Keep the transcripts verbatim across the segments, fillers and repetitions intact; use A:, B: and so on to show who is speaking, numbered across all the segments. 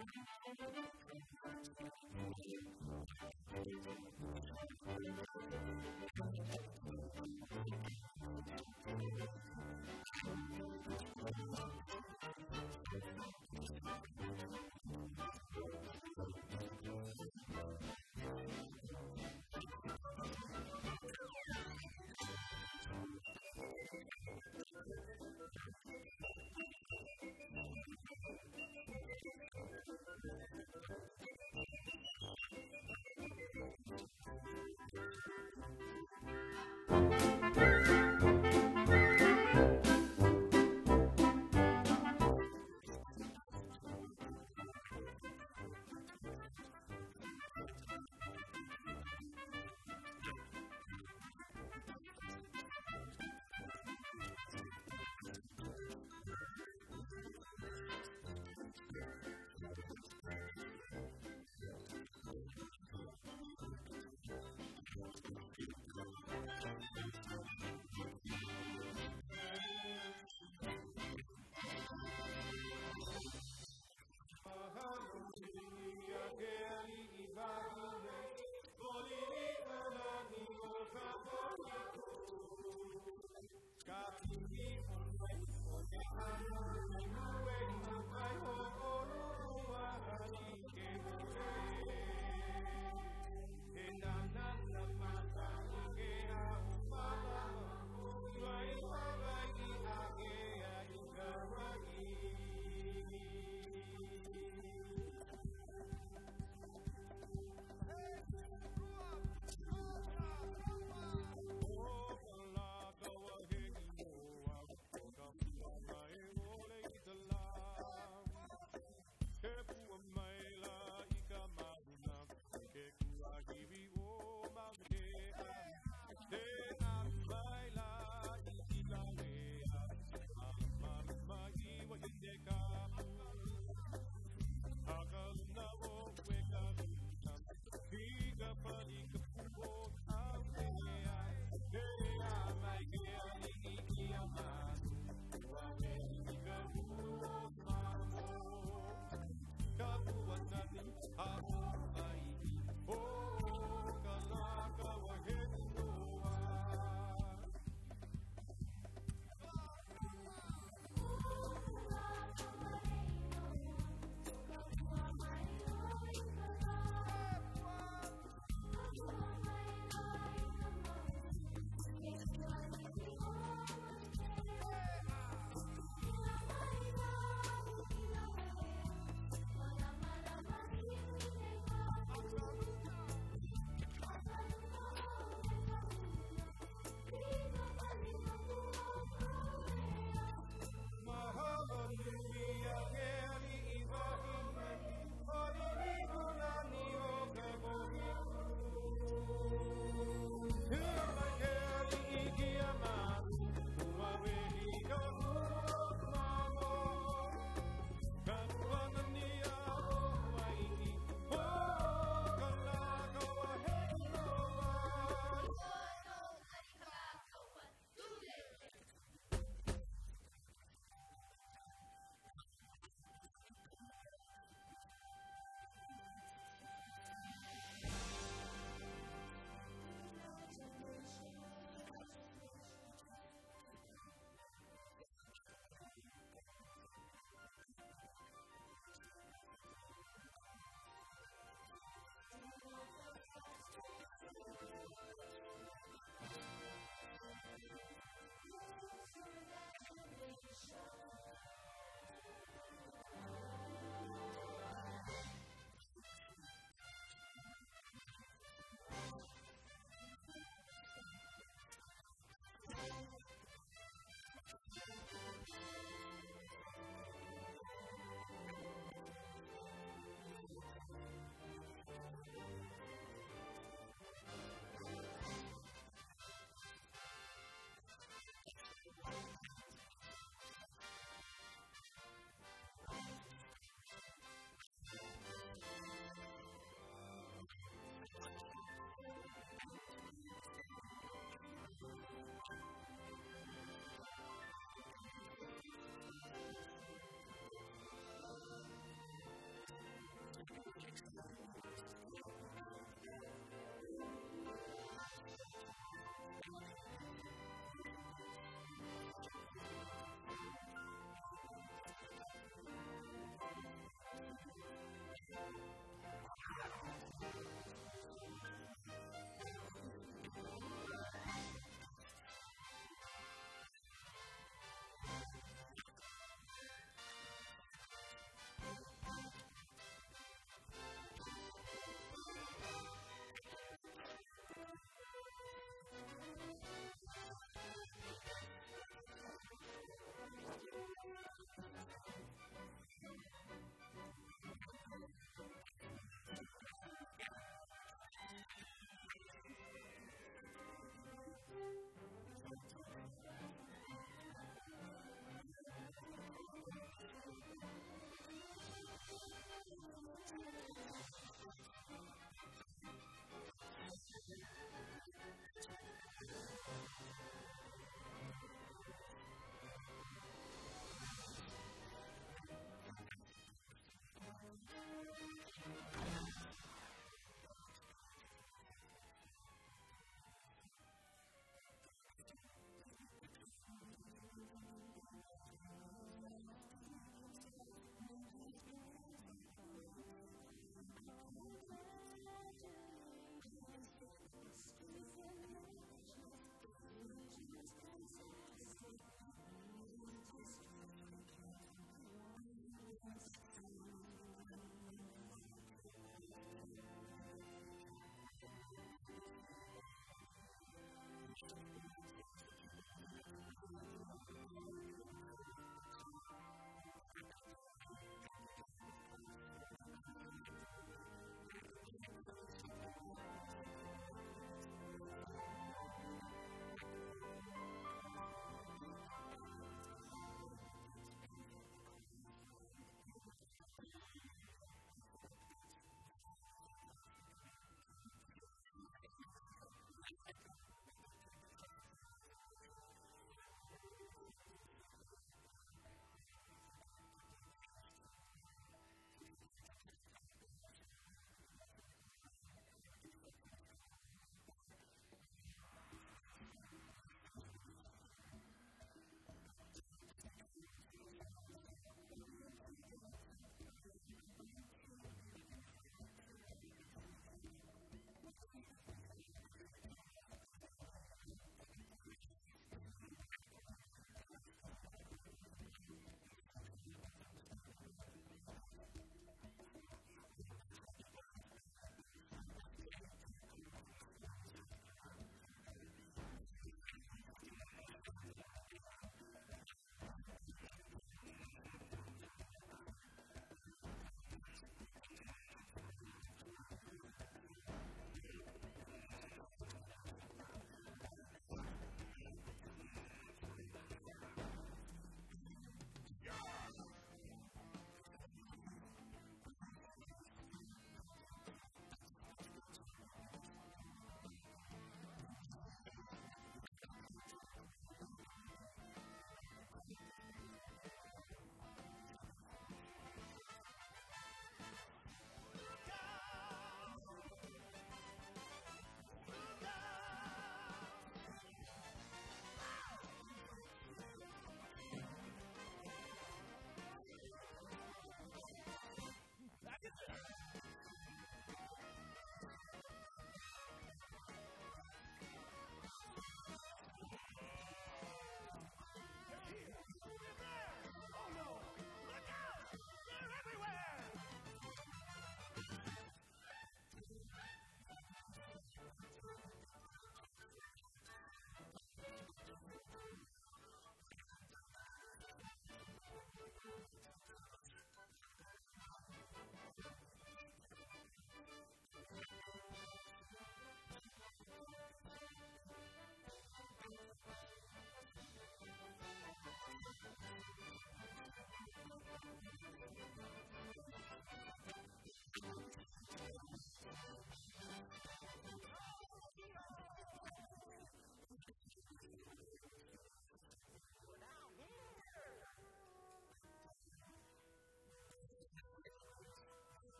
A: you.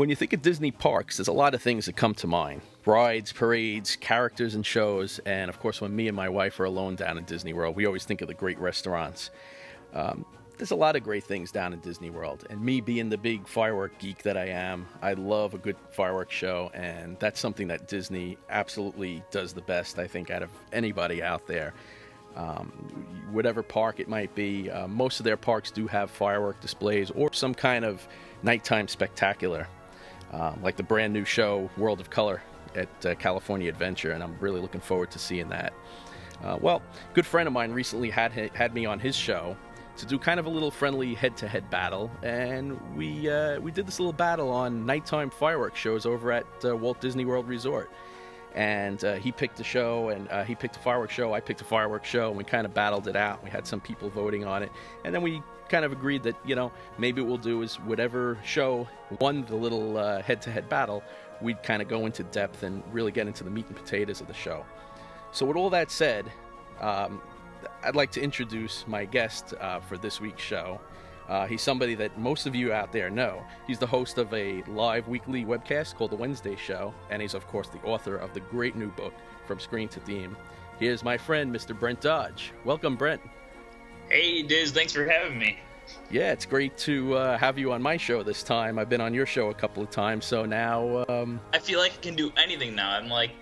A: When you think of Disney parks, there's a lot of things that come to mind. Rides, parades, characters and shows, and of course when me and my wife are alone down in Disney World, we always think of the great restaurants. Um, there's a lot of great things down in Disney World, and me being the big firework geek that I am, I love a good fireworks show, and that's something that Disney absolutely does the best, I think, out of anybody out there. Um, whatever park it might be, uh, most of their parks do have firework displays or some kind of nighttime spectacular. Um, like the brand new show, World of Color at uh, California Adventure, and I'm really looking forward to seeing that. Uh, well, a good friend of mine recently had had me on his show to do kind of a little friendly head-to-head battle, and we uh, we did this little battle on nighttime fireworks shows over at uh, Walt Disney World Resort. And uh, he picked a show, and uh, he picked a fireworks show, I picked a fireworks show, and we kind of battled it out. We had some people voting on it, and then we kind of agreed that, you know, maybe what we'll do is whatever show won the little uh, head-to-head battle, we'd kind of go into depth and really get into the meat and potatoes of the show. So with all that said, um, I'd like to introduce my guest uh, for this week's show. Uh, he's somebody that most of you out there know. He's the host of a live weekly webcast called The Wednesday Show, and he's, of course, the author of the great new book, From Screen to Theme. Here's my friend, Mister Brent Dodge. Welcome, Brent.
B: Hey, Diz, thanks for having me.
A: Yeah, it's great to uh, have you on my show this time. I've been on your show a couple of times, so now... Um...
B: I feel like I can do anything now. I'm like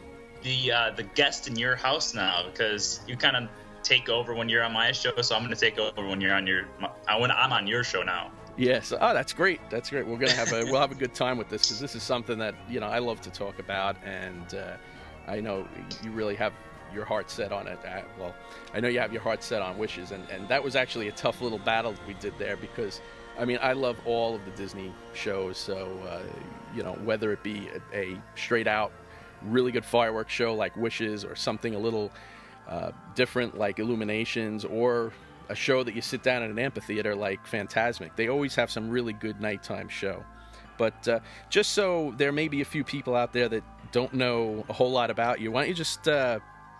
B: the uh, the guest in your house now, because you kind of take over when you're on my show, so I'm going to take over when you're on your when I'm on your show now.
A: Yes. Oh, that's great. That's great. We're gonna have a we'll have a good time with this, because this is something that, you know, I love to talk about, and uh, I know you really have your heart set on it. Uh, well, I know you have your heart set on Wishes, and, and that was actually a tough little battle we did there, because I mean I love all of the Disney shows, so uh, you know, whether it be a, a straight out really good fireworks show like Wishes, or something a little Uh, different like Illuminations, or a show that you sit down in an amphitheater like Fantasmic. They always have some really good nighttime show. But uh, just so there may be a few people out there that don't know a whole lot about you, why don't you just uh,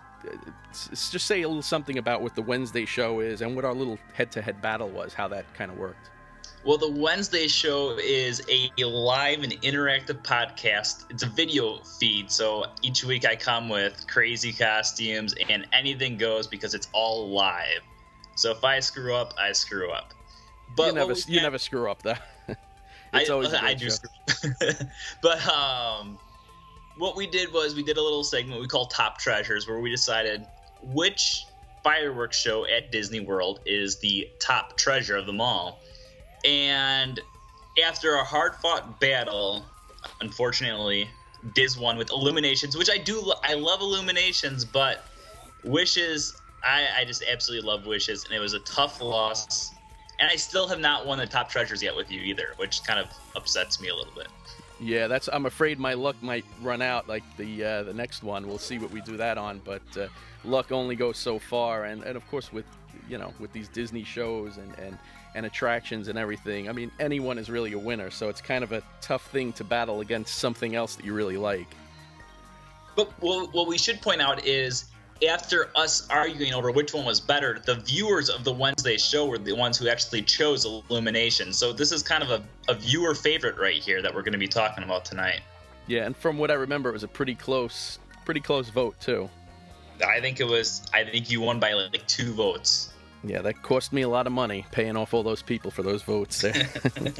A: just say a little something about what the Wednesday show is and what our little head-to-head battle was, how that kind of worked.
B: Well, the Wednesday show is a live and interactive podcast. It's a video feed, so each week I come with crazy costumes, and anything goes because it's all live. So if I screw up, I screw up.
A: But you never, you never screw up, though. It's
B: I,
A: always a
B: I
A: good
B: do
A: show.
B: screw up. But um, what we did was we did a little segment we call Top Treasures, where we decided which fireworks show at Disney World is the top treasure of them all. And after a hard-fought battle, unfortunately, Diz won with Illuminations, which I do. Lo- I love Illuminations, but Wishes, I, I just absolutely love Wishes, and it was a tough loss. And I still have not won the Top Treasures yet with you either, which kind of upsets me a little bit.
A: Yeah, that's. I'm afraid my luck might run out. Like the uh, the next one, we'll see what we do that on. But uh, luck only goes so far, and, and of course with you know with these Disney shows and, and, and attractions and everything, I mean anyone is really a winner. So it's kind of a tough thing to battle against something else that you really like.
B: But well, what we should point out is, after us arguing over which one was better, the viewers of the Wednesday show were the ones who actually chose Illumination. So this is kind of a, a viewer favorite right here that we're going to be talking about tonight.
A: Yeah, and from what I remember, it was a pretty close, pretty close vote too.
B: I think it was. I think you won by like two votes.
A: Yeah, that cost me a lot of money paying off all those people for those votes there.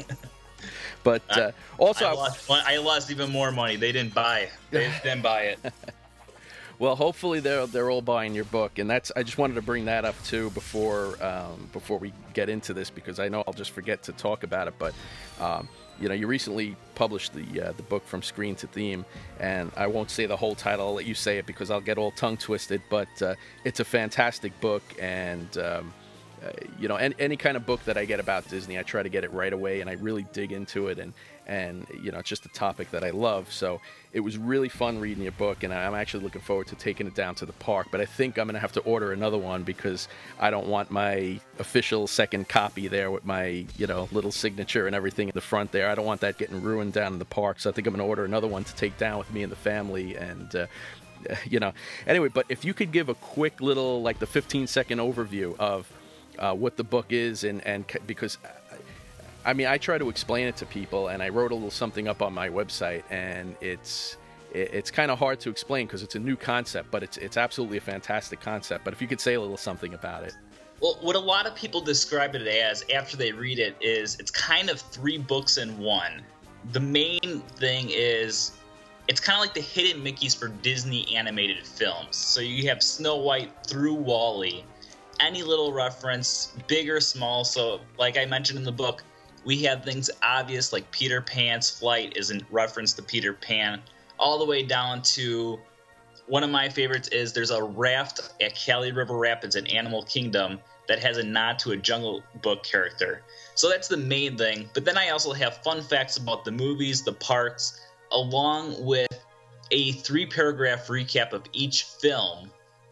A: But uh, also,
B: I lost, I lost even more money. They didn't buy. They didn't buy it.
A: Well, hopefully they're they're all buying your book, and that's I just wanted to bring that up too before um, before we get into this, because I know I'll just forget to talk about it. But um, you know, you recently published the uh, the book From Screen to Theme, and I won't say the whole title. I'll let you say it because I'll get all tongue twisted. But uh, it's a fantastic book, and um, uh, you know, any, any kind of book that I get about Disney, I try to get it right away, and I really dig into it, and and you know, it's just a topic that I love. So it was really fun reading your book, and I'm actually looking forward to taking it down to the park. But I think I'm going to have to order another one, because I don't want my official second copy there with my, you know, little signature and everything in the front there. I don't want that getting ruined down in the park. So I think I'm going to order another one to take down with me and the family. And uh, you know, anyway, but if you could give a quick little, like the fifteen second overview of uh, what the book is, and and because I mean, I try to explain it to people, and I wrote a little something up on my website, and it's it, it's kind of hard to explain because it's a new concept, but it's it's absolutely a fantastic concept. But if you could say a little something about it.
B: Well, what a lot of people describe it as after they read it is it's kind of three books in one. The main thing is it's kind of like the hidden Mickeys for Disney animated films. So you have Snow White through WALL-E. Any little reference, big or small. So like I mentioned in the book, we have things obvious like Peter Pan's flight is in reference to Peter Pan, all the way down to one of my favorites is there's a raft at Cali River Rapids in Animal Kingdom that has a nod to a Jungle Book character. So that's the main thing. But then I also have fun facts about the movies, the parks, along with a three-paragraph recap of each film.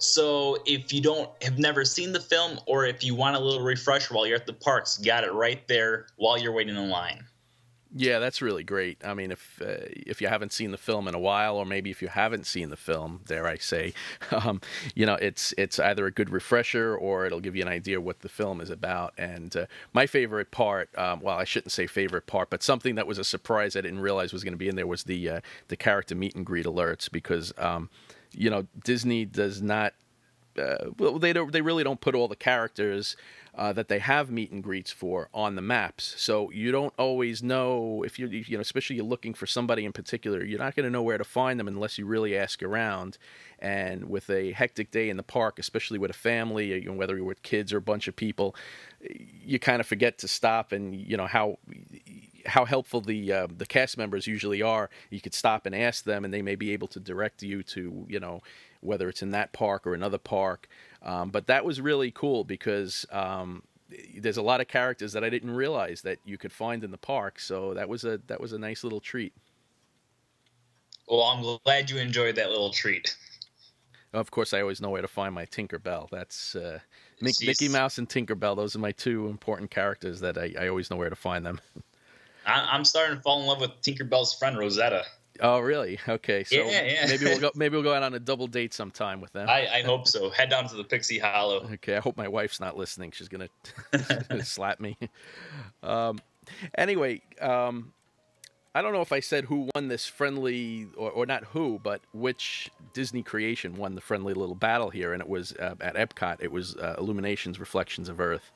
B: So if you don't have never seen the film, or if you want a little refresher while you're at the parks, got it right there while you're waiting in line.
A: Yeah, that's really great. I mean, if uh, if you haven't seen the film in a while, or maybe if you haven't seen the film, dare I say, um, you know, it's it's either a good refresher or it'll give you an idea what the film is about. And uh, my favorite part, um, well, I shouldn't say favorite part, but something that was a surprise I didn't realize was going to be in there was the uh, the character meet and greet alerts, because um, you know, Disney does not. Uh, well, they don't. They really don't put all the characters uh, that they have meet and greets for on the maps. So you don't always know if you, you know, especially you're looking for somebody in particular. You're not going to know where to find them unless you really ask around. And with a hectic day in the park, especially with a family, you know, whether you're with kids or a bunch of people, you kind of forget to stop. And you know how how helpful the uh, the cast members usually are. You could stop and ask them, and they may be able to direct you to, you know, whether it's in that park or another park. Um, but that was really cool because um, there's a lot of characters that I didn't realize that you could find in the park. So that was a that was a nice little treat.
B: Well, I'm glad you enjoyed that little treat.
A: Of course, I always know where to find my Tinkerbell. That's uh, Mickey Mouse and Tinkerbell. Those are my two important characters that I, I always know where to find them.
B: I'm starting to fall in love with Tinkerbell's friend Rosetta.
A: Oh, really? Okay, so
B: yeah, yeah.
A: maybe we'll go. Maybe we'll go out on a double date sometime with them.
B: I, I hope so. Head down to the Pixie Hollow.
A: Okay, I hope my wife's not listening. She's gonna slap me. Um, anyway, um, I don't know if I said who won this friendly, or, or not who, but which Disney creation won the friendly little battle here, and it was uh, at Epcot. It was uh, Illuminations: Reflections of Earth,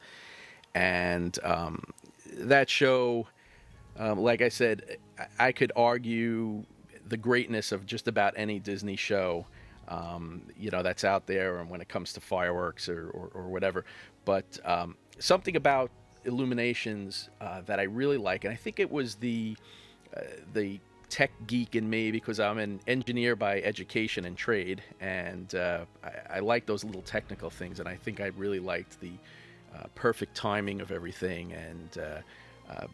A: and um, that show. Um, like I said, I could argue the greatness of just about any Disney show, um, you know, that's out there, and when it comes to fireworks or, or, or whatever. But um, something about Illuminations uh, that I really like, and I think it was the uh, the tech geek in me, because I'm an engineer by education and trade, and uh, I, I like those little technical things, and I think I really liked the uh, perfect timing of everything, and uh, uh,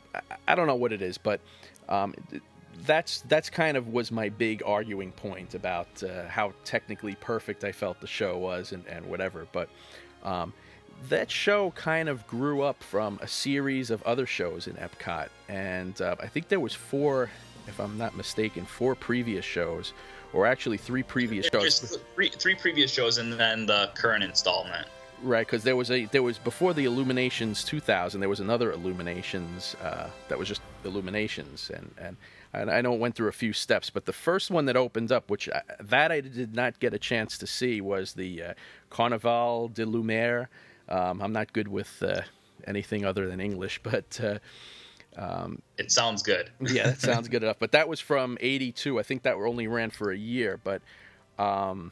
A: I don't know what it is, but um, that's that's kind of was my big arguing point about uh, how technically perfect I felt the show was, and, and whatever. But um, that show kind of grew up from a series of other shows in Epcot, and uh, I think there was four, if I'm not mistaken, four previous shows, or actually three previous shows.
B: Just three, three previous shows, and then the current installment.
A: Right, because there was a there was before the Illuminations two thousand, there was another Illuminations uh, that was just Illuminations, and, and and I know it went through a few steps, but the first one that opened up, which I, that I did not get a chance to see, was the uh, Carnaval de Lumière. Um, I'm not good with uh, anything other than English, but uh, um,
B: it sounds good.
A: Yeah, that sounds good enough. But that was from eighty-two. I think that only ran for a year, but. Um,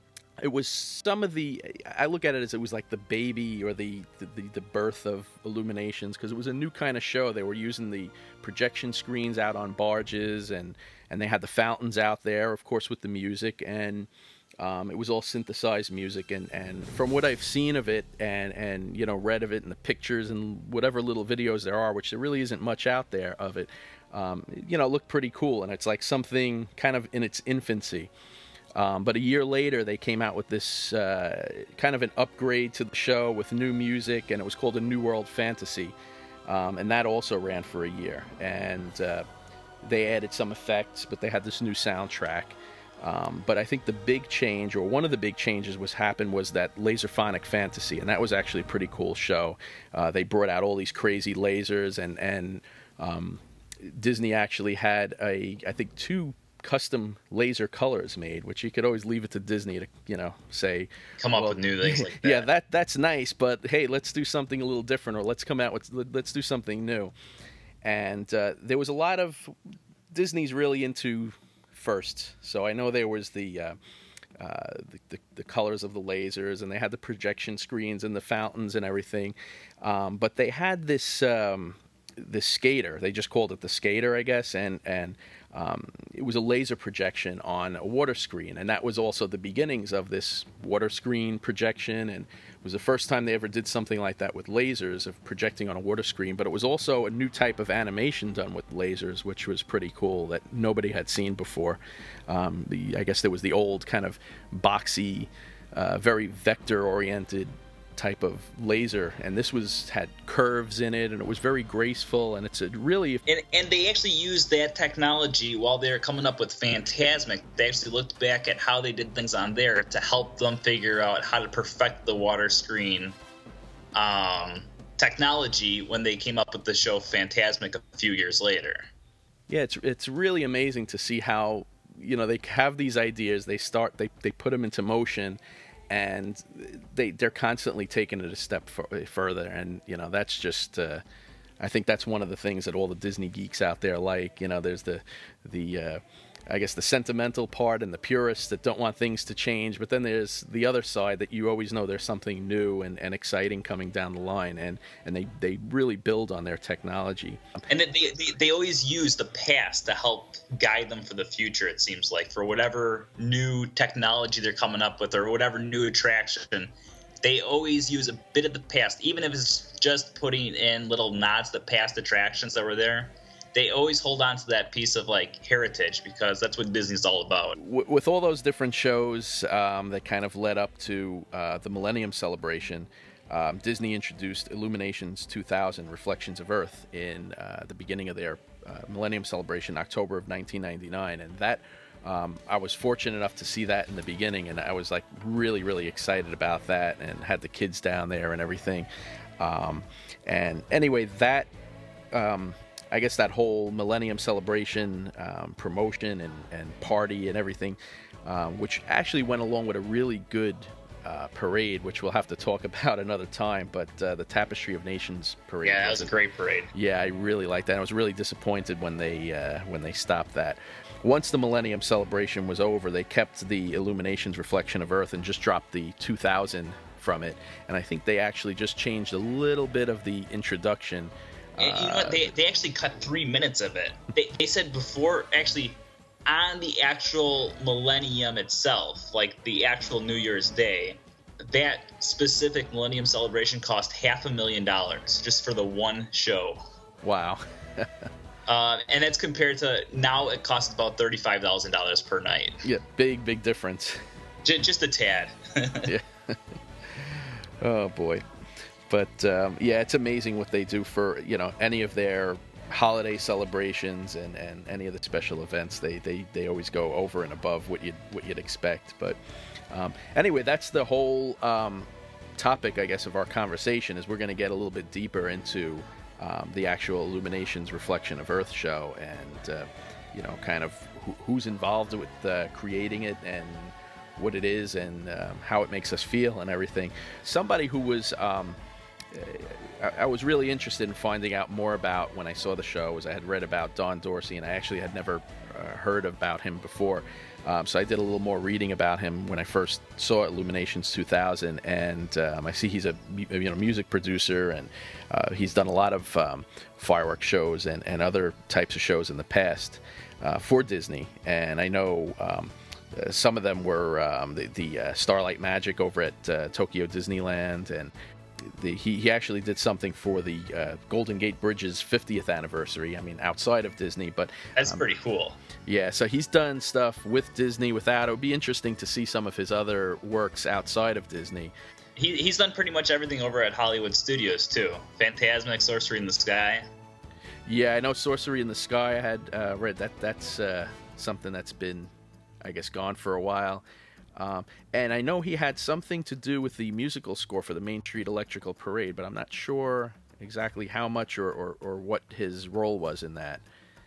A: It was some of the, I look at it as it was like the baby or the the, the birth of Illuminations, because it was a new kind of show. They were using the projection screens out on barges, and, and they had the fountains out there, of course, with the music, and um, it was all synthesized music. And, and from what I've seen of it and, and, you know, read of it, and the pictures and whatever little videos there are, which there really isn't much out there of it, um, you know, it looked pretty cool. And it's like something kind of in its infancy. Um, but a year later, they came out with this uh, kind of an upgrade to the show with new music, and it was called A New World Fantasy. Um, and that also ran for a year. And uh, they added some effects, but they had this new soundtrack. Um, but I think the big change, or one of the big changes was happened, was that Laserphonic Fantasy, and that was actually a pretty cool show. Uh, they brought out all these crazy lasers, and and um, Disney actually had a, I think, two custom laser colors made, which you could always leave it to Disney to, you know, say,
B: come up
A: well,
B: with new things like that.
A: Yeah, that that's nice, but hey, let's do something a little different, or let's come out with let's do something new. And uh, there was a lot of Disney's really into first. So I know there was the, uh, uh, the, the the colors of the lasers, and they had the projection screens and the fountains and everything. Um, but they had this um, this skater. They just called it the skater, I guess, and and um, it was a laser projection on a water screen, and that was also the beginnings of this water screen projection, and it was the first time they ever did something like that with lasers, of projecting on a water screen. But it was also a new type of animation done with lasers, which was pretty cool, that nobody had seen before. Um, the I guess there was the old kind of boxy, uh, very vector-oriented type of laser, and this was had curves in it, and it was very graceful, and it's a really
B: and, and they actually used that technology while they were coming up with Fantasmic. They actually looked back at how they did things on there to help them figure out how to perfect the water screen um, technology when they came up with the show Fantasmic a few years later.
A: Yeah, it's it's really amazing to see how, you know, they have these ideas, they start they, they put them into motion, and they they're constantly taking it a step f- further, and you know that's just uh, I think that's one of the things that all the Disney geeks out there like. You know, there's the the uh, I guess the sentimental part and the purists that don't want things to change, but then there's the other side that you always know there's something new and, and exciting coming down the line, and, and they, they really build on their technology.
B: And they, they they always use the past to help guide them for the future, it seems like, for whatever new technology they're coming up with or whatever new attraction. They always use a bit of the past, even if it's just putting in little nods to past attractions that were there. They always hold on to that piece of like heritage, because that's what Disney's all about.
A: With all those different shows um, that kind of led up to uh, the Millennium Celebration, um, Disney introduced Illuminations two thousand, Reflections of Earth, in uh, the beginning of their uh, Millennium Celebration, October of nineteen ninety-nine, and that um, I was fortunate enough to see that in the beginning, and I was like really, really excited about that, and had the kids down there and everything. Um, and anyway, that. Um, I guess that whole Millennium Celebration um, promotion and, and party and everything, um, which actually went along with a really good uh, parade, which we'll have to talk about another time, but uh, the Tapestry of Nations parade.
B: Yeah, that was a great parade.
A: Yeah, I really liked that. I was really disappointed when they uh, when they stopped that. Once the Millennium Celebration was over, they kept the Illuminations Reflection of Earth and just dropped the two thousand from it, and I think they actually just changed a little bit of the introduction.
B: And you know what? They, they actually cut three minutes of it. They, they said before, actually, on the actual Millennium itself, like the actual New Year's Day, that specific Millennium Celebration cost half a million dollars just for the one show.
A: Wow.
B: uh, and that's compared to now it costs about thirty-five thousand dollars per night.
A: Yeah, big, big difference.
B: J- just a tad.
A: Yeah. Oh, boy. But, um, yeah, it's amazing what they do for, you know, any of their holiday celebrations and, and any of the special events. They, they, they always go over and above what you'd, what you'd expect. But um, anyway, that's the whole um, topic, I guess, of our conversation, is we're going to get a little bit deeper into um, the actual Illuminations Reflection of Earth show and, uh, you know, kind of who, who's involved with uh, creating it and what it is and um, how it makes us feel and everything. Somebody who was... Um, I was really interested in finding out more about when I saw the show, was I had read about Don Dorsey, and I actually had never uh, heard about him before. Um, so I did a little more reading about him when I first saw Illuminations two thousand, and um, I see he's a you know music producer, and uh, he's done a lot of um, fireworks shows and, and other types of shows in the past uh, for Disney. And I know um, uh, some of them were um, the, the uh, Starlight Magic over at uh, Tokyo Disneyland, and The, he, he actually did something for the uh, Golden Gate Bridge's fiftieth anniversary. I mean, outside of Disney, but
B: that's
A: um,
B: pretty cool.
A: Yeah, so he's done stuff with Disney, without. It would be interesting to see some of his other works outside of Disney.
B: He, he's done pretty much everything over at Hollywood Studios too. Fantasmic, Sorcery in the Sky.
A: Yeah, I know Sorcery in the Sky. I had uh, read that. That's uh, something that's been I guess, gone for a while. Um, and I know he had something to do with the musical score for the Main Street Electrical Parade, but I'm not sure exactly how much or, or, or what his role was in that.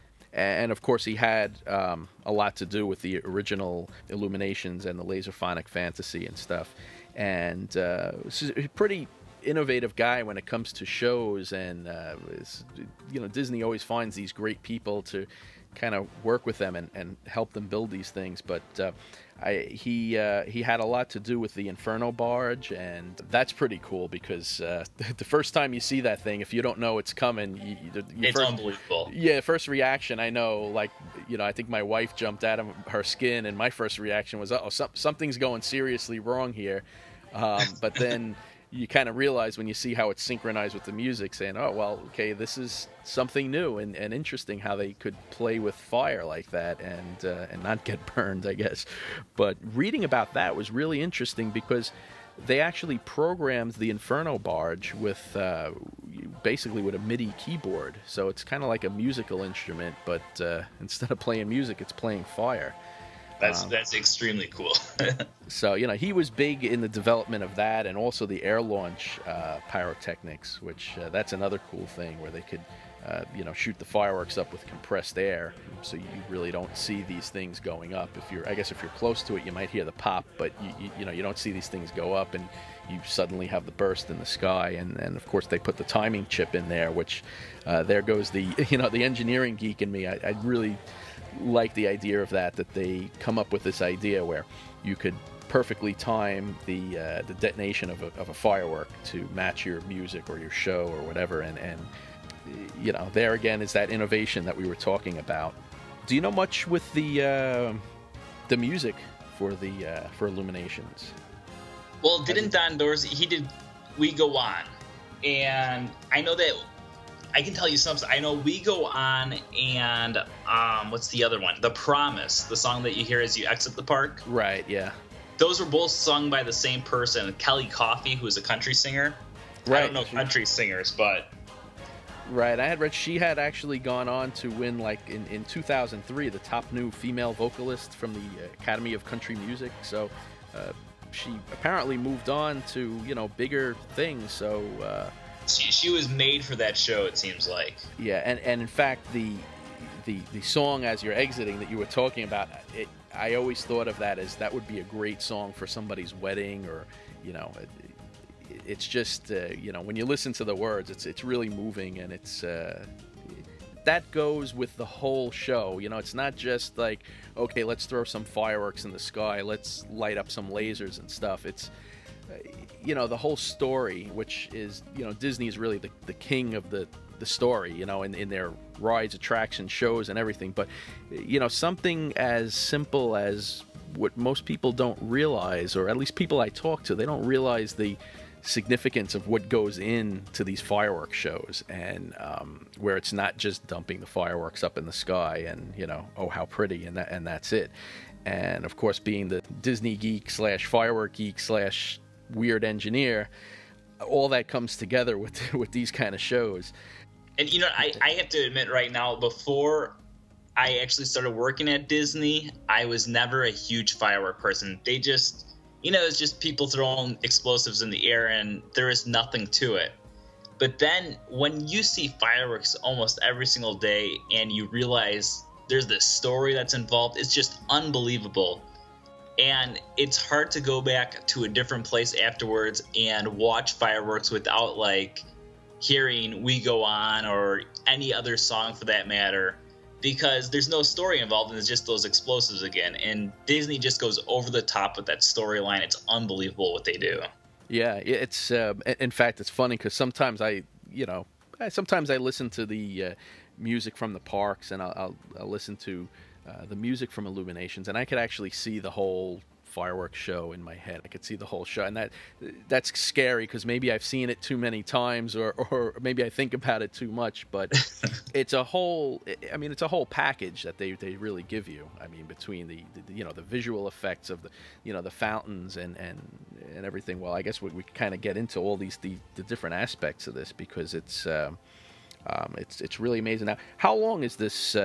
A: And of course, he had um, a lot to do with the original Illuminations and the Laserphonic Fantasy and stuff. And uh, he's a pretty innovative guy when it comes to shows. And uh, you know, Disney always finds these great people to kind of work with them and, and help them build these things. But uh, I, he uh, he had a lot to do with the Inferno Barge, and that's pretty cool because uh, the first time you see that thing, if you don't know it's coming, you, you,
B: it's
A: first,
B: unbelievable.
A: Yeah, first reaction, I know, like, you know, I think my wife jumped out of her skin, and my first reaction was, oh, some, something's going seriously wrong here. Um, but then you kind of realize when you see how it's synchronized with the music, saying, oh, well, okay, this is something new and, and interesting how they could play with fire like that and uh, and not get burned, I guess. But reading about that was really interesting because they actually programmed the Inferno Barge with uh, basically with a MIDI keyboard. So it's kind of like a musical instrument, but uh, instead of playing music, it's playing fire.
B: That's
A: Um,
B: that's extremely cool.
A: So, you know, he was big in the development of that and also the air launch uh, pyrotechnics, which uh, that's another cool thing where they could, uh, you know, shoot the fireworks up with compressed air. So you really don't see these things going up. If you're, I guess if you're close to it, you might hear the pop, but, you, you, you know, you don't see these things go up and you suddenly have the burst in the sky. And, and of course, they put the timing chip in there, which uh, there goes the, you know, the engineering geek in me. I, I really like the idea of that, that they come up with this idea where you could perfectly time the uh, the detonation of a, of a firework to match your music or your show or whatever, and, and you know, there again is that innovation that we were talking about. Do you know much with the uh, the music for the uh, for Illuminations?
B: Well, didn't Don Dorsey, he did We Go On, and I know that I can tell you something. I know We Go On and um, what's the other one? The Promise, the song that you hear as you exit the park.
A: Right, yeah.
B: Those were both sung by the same person, Kelly Coffey, who's a country singer.
A: Right.
B: I don't know country singers, but...
A: Right, I had read she had actually gone on to win, like, in, in two thousand three, the top new female vocalist from the Academy of Country Music. So uh, she apparently moved on to, you know, bigger things, so... Uh,
B: She, she was made for that show, it seems like.
A: Yeah, and, and in fact, the, the the song as you're exiting that you were talking about, it, I always thought of that as that would be a great song for somebody's wedding, or, you know, it, it's just, uh, you know, when you listen to the words, it's it's really moving, and it's uh, that goes with the whole show. You know, it's not just like, okay, let's throw some fireworks in the sky, let's light up some lasers and stuff. It's you know, the whole story, which is, you know, Disney is really the, the king of the, the story, you know, in, in their rides, attractions, shows, and everything. But, you know, something as simple as what most people don't realize, or at least people I talk to, they don't realize the significance of what goes into these fireworks shows, and um, where it's not just dumping the fireworks up in the sky and, you know, oh, how pretty, and that, and that's it. And, of course, being the Disney geek slash firework geek slash weird engineer, all that comes together with with these kind of shows.
B: And you know, I, I have to admit right now, before I actually started working at Disney, I was never a huge firework person. They just, you know, it's just people throwing explosives in the air and there is nothing to it. But then when you see fireworks almost every single day and you realize there's this story that's involved, it's just unbelievable. And it's hard to go back to a different place afterwards and watch fireworks without, like, hearing We Go On or any other song for that matter, because there's no story involved and it's just those explosives again. And Disney just goes over the top with that storyline. It's unbelievable what they do.
A: Yeah, it's uh, in fact, it's funny because sometimes I, you know, sometimes I listen to the uh, music from the parks, and I'll, I'll, I'll listen to Uh, the music from Illuminations, and I could actually see the whole fireworks show in my head. I could see the whole show, and that that's scary because maybe I've seen it too many times, or, or maybe I think about it too much. But it's a whole. I mean, it's a whole package that they, they really give you. I mean, between the, the you know the visual effects of the you know the fountains and and, and everything. Well, I guess we, we kind of get into all these the, the different aspects of this because it's um, um, it's it's really amazing. Now, how long is this uh,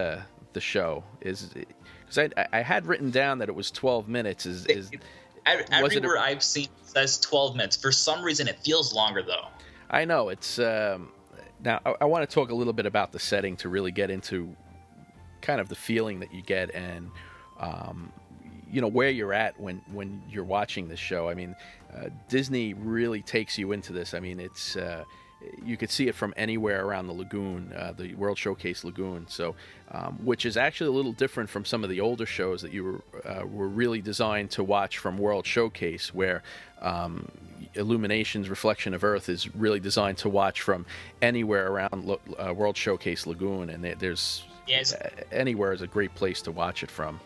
A: the show? Is because I, I had written down that it was twelve minutes. Is, is
B: everywhere a, I've seen says twelve minutes. For some reason, it feels longer though.
A: I know it's. Um, now I, I want to talk a little bit about the setting to really get into kind of the feeling that you get and. Um, you know where you're at when when you're watching this show. I mean, uh, Disney really takes you into this. I mean, it's uh, you could see it from anywhere around the lagoon, uh, the World Showcase Lagoon. So, um, which is actually a little different from some of the older shows that you were uh, were really designed to watch from World Showcase, where um, Illumination's Reflection of Earth is really designed to watch from anywhere around Lo- uh, World Showcase Lagoon, and there's
B: yes.
A: uh, anywhere is a great place to watch it from.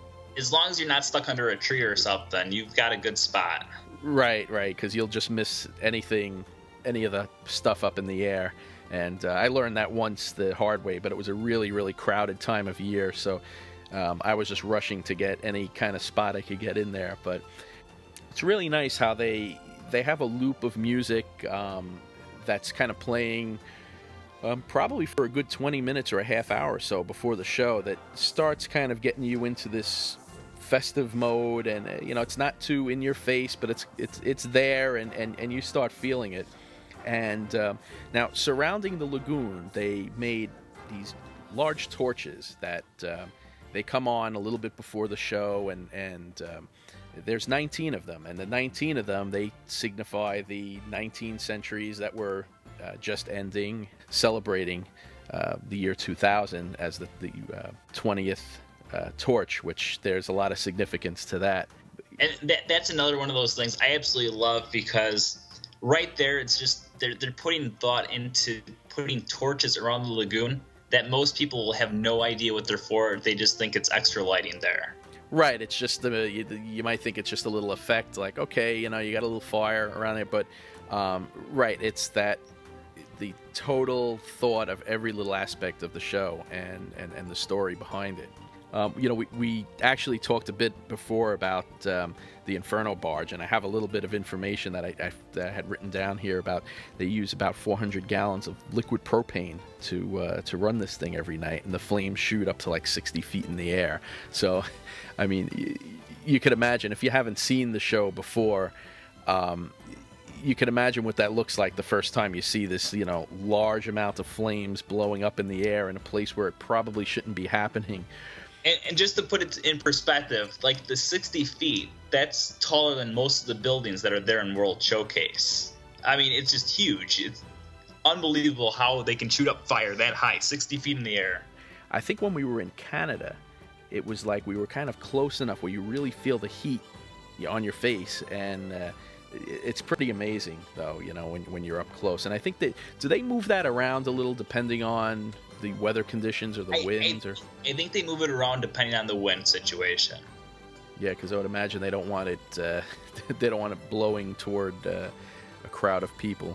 B: As long as you're not stuck under a tree or something, you've got a good spot.
A: Right, right, because you'll just miss anything, any of the stuff up in the air. And uh, I learned that once the hard way, but it was a really, really crowded time of year, so um, I was just rushing to get any kind of spot I could get in there. But it's really nice how they they have a loop of music um, that's kind of playing um, probably for a good twenty minutes or a half hour or so before the show that starts kind of getting you into this festive mode, and uh, you know it's not too in your face, but it's it's it's there, and and, and you start feeling it. And um, now surrounding the lagoon, they made these large torches that um, they come on a little bit before the show, and and um, there's nineteen of them, and the nineteen of them, they signify the nineteen centuries that were uh, just ending, celebrating uh, the year two thousand as the, the uh, twentieth Uh, torch, which there's a lot of significance to that.
B: And that, that's another one of those things I absolutely love, because right there, it's just they're they're putting thought into putting torches around the lagoon that most people will have no idea what they're for. They just think it's extra lighting there.
A: Right. It's just the you, you might think it's just a little effect, like okay, you know, you got a little fire around there, but um, right, it's that the total thought of every little aspect of the show and and, and the story behind it. Um, you know, we, we actually talked a bit before about um, the Inferno barge, and I have a little bit of information that I, I, that I had written down here about. They use about four hundred gallons of liquid propane to uh, to run this thing every night, and the flames shoot up to like sixty feet in the air. So, I mean, you, you could imagine, if you haven't seen the show before, um, you can imagine what that looks like the first time you see this, you know, large amount of flames blowing up in the air in a place where it probably shouldn't be happening.
B: And, and just to put it in perspective, like the sixty feet, that's taller than most of the buildings that are there in World Showcase. I mean, it's just huge. It's unbelievable how they can shoot up fire that high, sixty feet in the air.
A: I think when we were in Canada, it was like we were kind of close enough where you really feel the heat on your face, and uh, it's pretty amazing, though, you know, when, when you're up close. And I think that, do they move that around a little depending on the weather conditions or the
B: I,
A: winds?
B: I,
A: or
B: I think they move it around depending on the wind situation.
A: Yeah, because I would imagine they don't want it. Uh, they don't want it blowing toward uh, a crowd of people.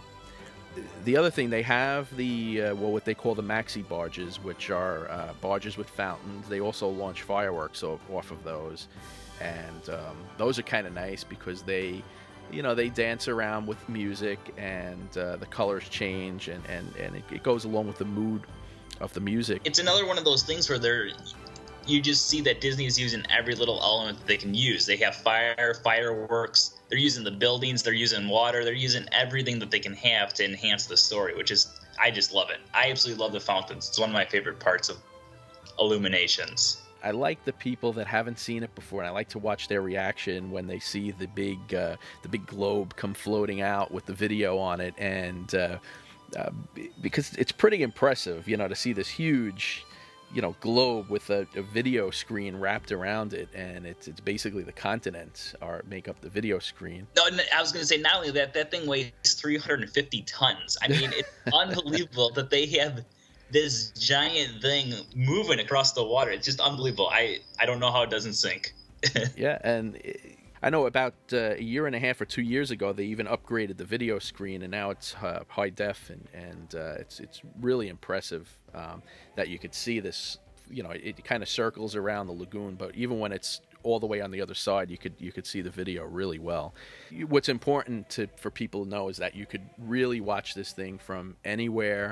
A: The other thing, they have the uh, well, what they call the maxi barges, which are uh, barges with fountains. They also launch fireworks off of those, and um, those are kind of nice because they, you know, they dance around with music, and uh, the colors change, and and and it, it goes along with the mood of the music.
B: It's another one of those things where they're, you just see that Disney is using every little element that they can use. They have fire, fireworks, they're using the buildings, they're using water, they're using everything that they can have to enhance the story, which is, I just love it. I absolutely love the fountains. It's one of my favorite parts of Illuminations.
A: I like the people that haven't seen it before, and I like to watch their reaction when they see the big uh, the big globe come floating out with the video on it, and uh, uh, because it's pretty impressive, you know, to see this huge, you know, globe with a, a video screen wrapped around it, and it's it's basically the continents are make up the video screen.
B: No, I was going to say, not only that, that thing weighs three hundred fifty tons. I mean, it's unbelievable that they have this giant thing moving across the water. It's just unbelievable. I, I don't know how it doesn't sink.
A: Yeah, and I know about uh, a year and a half or two years ago, they even upgraded the video screen, and now it's uh, high def, and, and uh, it's it's really impressive um, that you could see this. You know, it, it kind of circles around the lagoon, but even when it's all the way on the other side, you could you could see the video really well. What's important to for people to know is that you could really watch this thing from anywhere,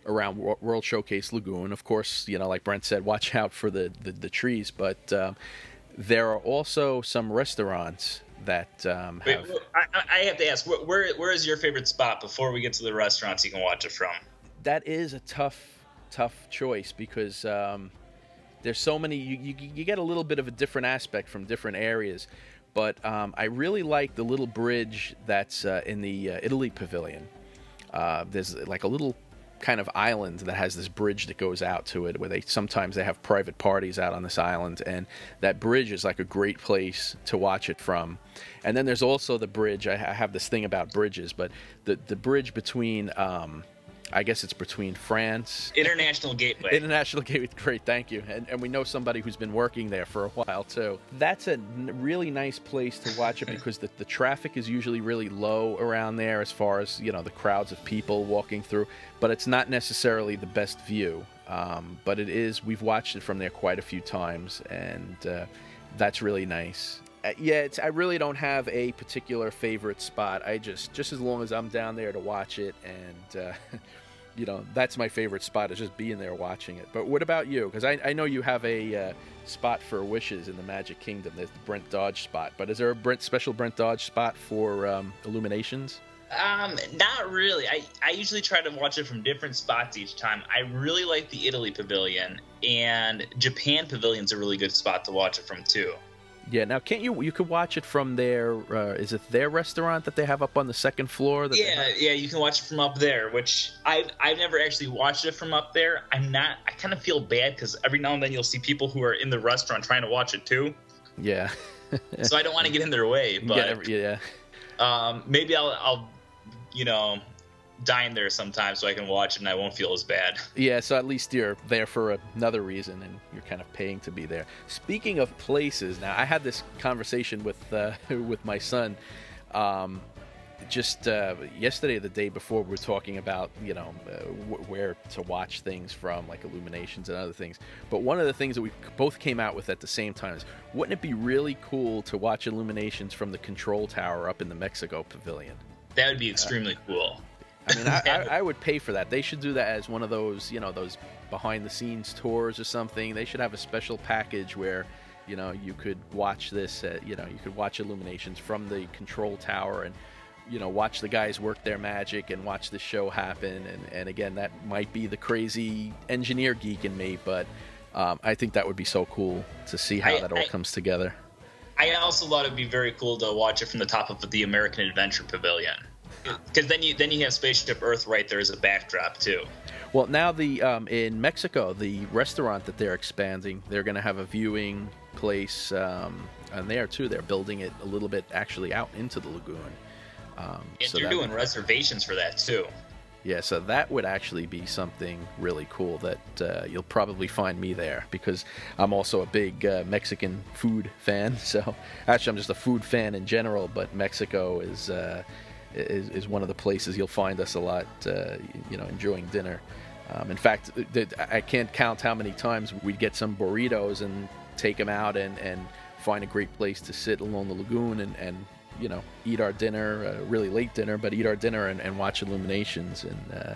A: around Wo- World Showcase Lagoon. Of course, you know, like Brent said, watch out for the, the, the trees, but uh, there are also some restaurants that um,
B: Wait,
A: have...
B: I, I have to ask, where where is your favorite spot before we get to the restaurants you can watch it from?
A: That is a tough, tough choice because um, there's so many. You, you you get a little bit of a different aspect from different areas, but um, I really like the little bridge that's uh, in the uh, Italy Pavilion. Uh, there's like a little kind of island that has this bridge that goes out to it, where they sometimes they have private parties out on this island, and that bridge is like a great place to watch it from. And then there's also the bridge. I, I have this thing about bridges, but the the bridge between. Um, I guess it's between France...
B: International Gateway.
A: International Gateway, great, thank you. And, and we know somebody who's been working there for a while, too. That's a n- really nice place to watch it because the, the traffic is usually really low around there as far as, you know, the crowds of people walking through. But it's not necessarily the best view. Um, but it is, we've watched it from there quite a few times, and uh, that's really nice. Uh, yeah, it's, I really don't have a particular favorite spot. I just, just as long as I'm down there to watch it, and uh, you know, that's my favorite spot, is just being there watching it. But what about you? Because I, I know you have a uh, spot for wishes in the Magic Kingdom. There's the Brent Dodge spot. But is there a Brent, special Brent Dodge spot for um, Illuminations?
B: Um, not really. I, I usually try to watch it from different spots each time. I really like the Italy Pavilion, and Japan Pavilion's a really good spot to watch it from too.
A: Yeah, now can't you, you could watch it from their, uh, is it their restaurant that they have up on the second floor? That
B: yeah, yeah, you can watch it from up there, which I've, I've never actually watched it from up there. I'm not, I kind of feel bad because every now and then you'll see people who are in the restaurant trying to watch it too.
A: Yeah.
B: So I don't want to get in their way, but
A: yeah, every, yeah.
B: Um, maybe I'll, I'll, you know, dine there sometime so I can watch it and I won't feel as bad.
A: Yeah, so at least you're there for another reason and you're kind of paying to be there. Speaking of places, now I had this conversation with uh, with my son um, just uh, yesterday or the day before. We were talking about, you know, uh, w- where to watch things from, like Illuminations and other things. But one of the things that we both came out with at the same time is, wouldn't it be really cool to watch Illuminations from the control tower up in the Mexico Pavilion?
B: That would be extremely uh, cool.
A: I mean, I, I, I would pay for that. They should do that as one of those, you know, those behind-the-scenes tours or something. They should have a special package where, you know, you could watch this, at, you know, you could watch Illuminations from the control tower and, you know, watch the guys work their magic and watch the show happen. And, and again, that might be the crazy engineer geek in me, but um, I think that would be so cool to see how I, that all I, comes together.
B: I also thought it'd be very cool to watch it from the top of the American Adventure Pavilion. Because then you then you have Spaceship Earth right there as a backdrop too.
A: Well, now the um, in Mexico, the restaurant that they're expanding, they're going to have a viewing place, um, and there too, they're building it a little bit actually out into the lagoon. Um,
B: and
A: so
B: they're doing would, reservations for that too.
A: Yeah, so that would actually be something really cool that uh, you'll probably find me there, because I'm also a big uh, Mexican food fan. So actually, I'm just a food fan in general, but Mexico is. Uh, Is, is one of the places you'll find us a lot, uh, you know, enjoying dinner. Um, in fact, th- I can't count how many times we'd get some burritos and take them out and, and find a great place to sit along the lagoon and, and you know, eat our dinner, uh, really late dinner, but eat our dinner and, and watch Illuminations. And uh,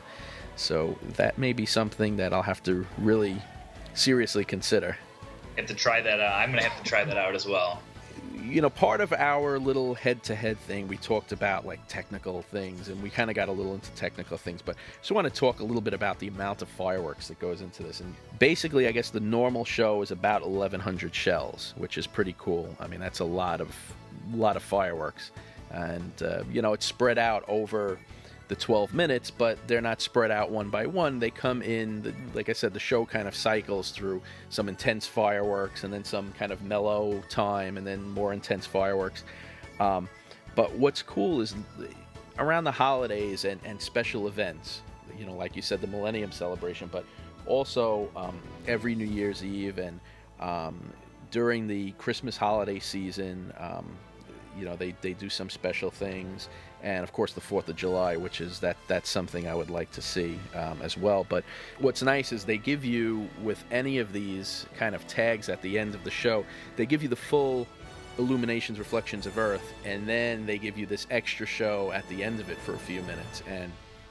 A: so that may be something that I'll have to really seriously consider.
B: Have to try that out. I'm going to have to try that out as well.
A: You know, part of our little head-to-head thing, we talked about like technical things, and we kind of got a little into technical things, but I just want to talk a little bit about the amount of fireworks that goes into this. And basically, I guess the normal show is about eleven hundred shells, which is pretty cool. I mean, that's a lot of lot of fireworks, and uh, you know, it's spread out over the twelve minutes, but they're not spread out one by one. They come in, the, like I said, the show kind of cycles through some intense fireworks and then some kind of mellow time and then more intense fireworks. Um, but what's cool is around the holidays and, and special events, you know, like you said, the Millennium Celebration, but also um, every New Year's Eve and um, during the Christmas holiday season, um, you know, they, they do some special things. And of course the fourth of July, which is that that's something I would like to see um, as well. But what's nice is they give you, with any of these kind of tags at the end of the show, they give you the full Illuminations Reflections of Earth, and then they give you this extra show at the end of it for a few minutes. And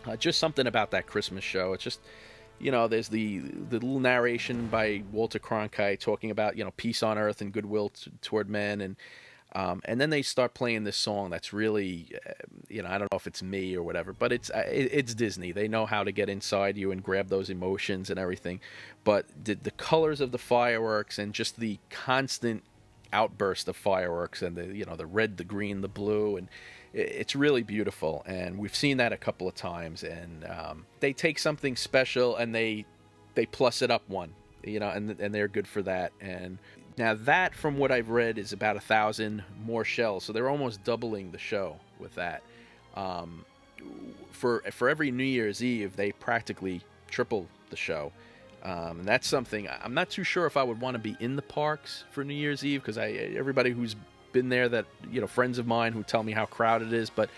A: Uh, just something about that Christmas show. It's just, you know, there's the the little narration by Walter Cronkite talking about, you know, peace on earth and goodwill t- toward men, and um, and then they start playing this song that's really, uh, you know, I don't know if it's me or whatever, but it's uh, it, it's Disney. They know how to get inside you and grab those emotions and everything. But the, the colors of the fireworks and just the constant outburst of fireworks and the, you know, the red, the green, the blue, and it's really beautiful. And we've seen that a couple of times, and um, they take something special and they they plus it up one, you know, and and they're good for that. And now that, from what I've read, is about a thousand more shells, so they're almost doubling the show with that. Um, for for every New Year's Eve, they practically triple the show. Um, and that's something I'm not too sure if I would want to be in the parks for New Year's Eve, because I everybody who's been there, that, you know, friends of mine who tell me how crowded it is, but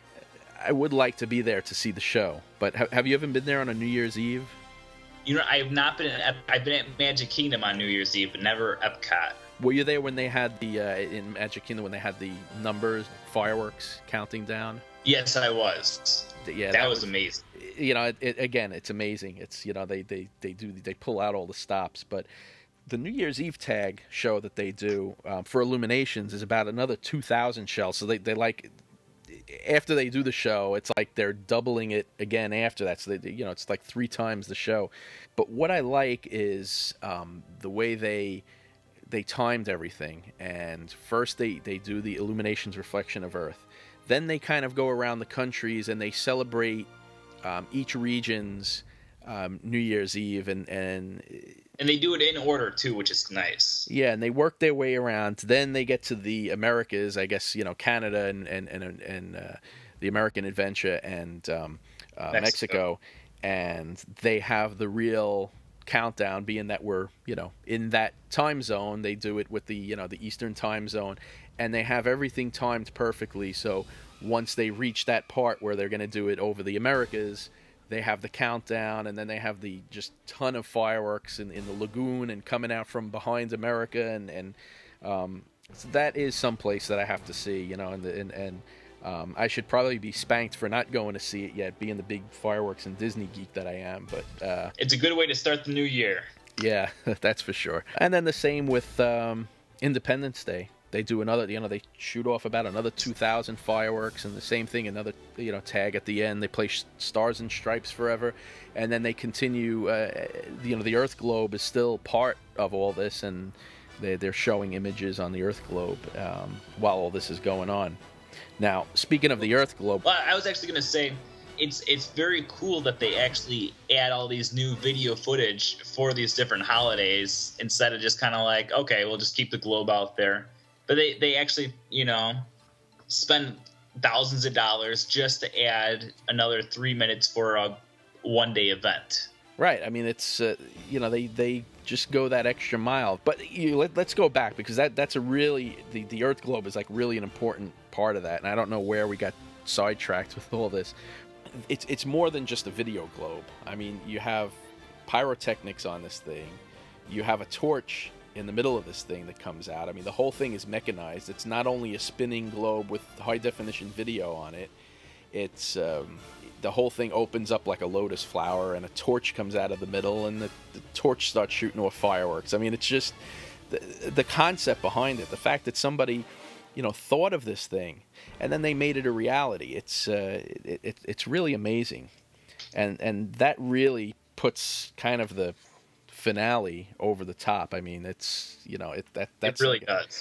A: I would like to be there to see the show. But have, have you ever been there on a New Year's Eve?
B: You know, I have not been at, I've been at Magic Kingdom on New Year's Eve, but never Epcot.
A: Were you there when they had the uh, in Magic Kingdom when they had the numbers, fireworks counting down?
B: Yes, I was.
A: Yeah,
B: that,
A: that
B: was,
A: was
B: amazing.
A: You know, it, it, again, it's amazing. It's, you know, they, they, they do they pull out all the stops, but the New Year's Eve tag show that they do um, for Illuminations is about another two thousand shells. So they, they like, after they do the show, it's like they're doubling it again after that. So they, you know, it's like three times the show. But what I like is um, the way they they timed everything. And first they, they do the Illuminations Reflection of Earth. Then they kind of go around the countries and they celebrate um, each region's um, New Year's Eve, and, and
B: and they do it in order too, which is nice.
A: Yeah, and they work their way around. Then they get to the Americas, I guess, you know, Canada and and and, and uh, the American Adventure and um, uh, Mexico. Mexico, and they have the real countdown, being that we're, you know, in that time zone. They do it with the, you know, the Eastern time zone, and they have everything timed perfectly. So once they reach that part where they're going to do it over the Americas, they have the countdown, and then they have the just ton of fireworks in, in the lagoon and coming out from behind America, and and um, so that is someplace that I have to see, you know, and the, and, and um, I should probably be spanked for not going to see it yet, being the big fireworks and Disney geek that I am. But uh,
B: it's a good way to start the new year.
A: Yeah, that's for sure. And then the same with um, Independence Day. They do another, you know, they shoot off about another two thousand fireworks, and the same thing, another, you know, tag at the end. They play Stars and Stripes Forever, and then they continue, uh, you know, the Earth globe is still part of all this, and they, they're showing images on the Earth globe um, while all this is going on. Now, speaking of the Earth globe...
B: Well, I was actually going to say, it's it's very cool that they actually add all these new video footage for these different holidays, instead of just kind of like, okay, we'll just keep the globe out there. But they, they actually, you know, spend thousands of dollars just to add another three minutes for a one-day event.
A: Right. I mean, it's, uh, you know, they, they just go that extra mile. But you, let, let's go back, because that, that's a really, the, the Earth globe is like really an important part of that. And I don't know where we got sidetracked with all this. It's, it's more than just a video globe. I mean, you have pyrotechnics on this thing. You have a torch in the middle of this thing that comes out. I mean, the whole thing is mechanized. It's not only a spinning globe with high definition video on it. It's um, the whole thing opens up like a lotus flower, and a torch comes out of the middle, and the, the torch starts shooting off fireworks. I mean, it's just the, the concept behind it. The fact that somebody, you know, thought of this thing and then they made it a reality. It's uh, it, it, it's really amazing, and and that really puts kind of the finale over the top. I mean, it's, you know, it that that's
B: it really
A: like,
B: does.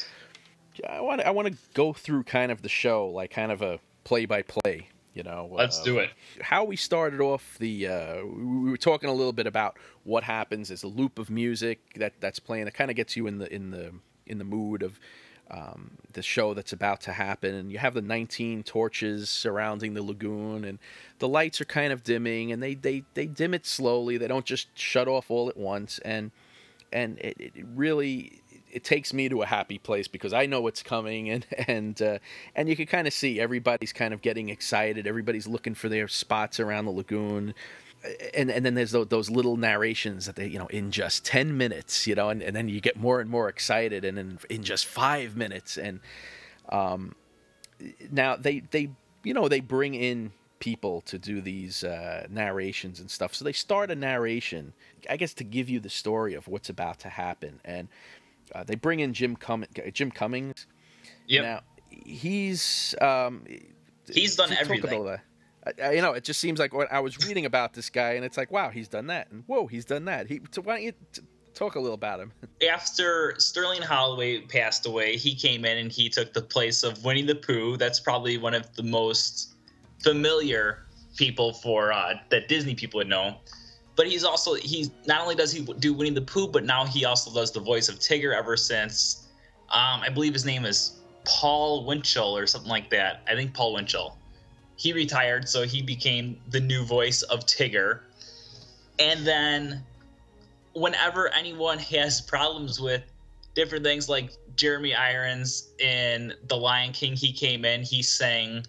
A: I want I want to go through kind of the show, like kind of a play by play. You know,
B: let's
A: uh,
B: do it.
A: How we started off the uh, we were talking a little bit about what happens is a loop of music that that's playing that kind of gets you in the in the in the mood of um, the show that's about to happen, and you have the nineteen torches surrounding the lagoon, and the lights are kind of dimming, and they they, they dim it slowly. They don't just shut off all at once, and and it, it really it takes me to a happy place, because I know what's coming, and and uh, and you can kind of see everybody's kind of getting excited. Everybody's looking for their spots around the lagoon. And and then there's those, those little narrations that they, you know, in just ten minutes, you know, and, and then you get more and more excited, and then in just five minutes. And um, now they, they, you know, they bring in people to do these uh, narrations and stuff. So they start a narration, I guess, to give you the story of what's about to happen. And uh, they bring in Jim Cummings. Jim Cummings.
B: Yep.
A: Now he's um,
B: he's done
A: talk
B: everything.
A: About that. I, you know, it just seems like what I was reading about this guy, and it's like, wow, he's done that, and whoa, he's done that. He, so why don't you t- talk a little about him?
B: After Sterling Holloway passed away, he came in and he took the place of Winnie the Pooh. That's probably one of the most familiar people for uh, that Disney people would know. But he's also he's not only does he do Winnie the Pooh, but now he also does the voice of Tigger ever since um, I believe his name is Paul Winchell or something like that. I think Paul Winchell. He retired, so he became the new voice of Tigger. And then whenever anyone has problems with different things, like Jeremy Irons in The Lion King, he came in, he sang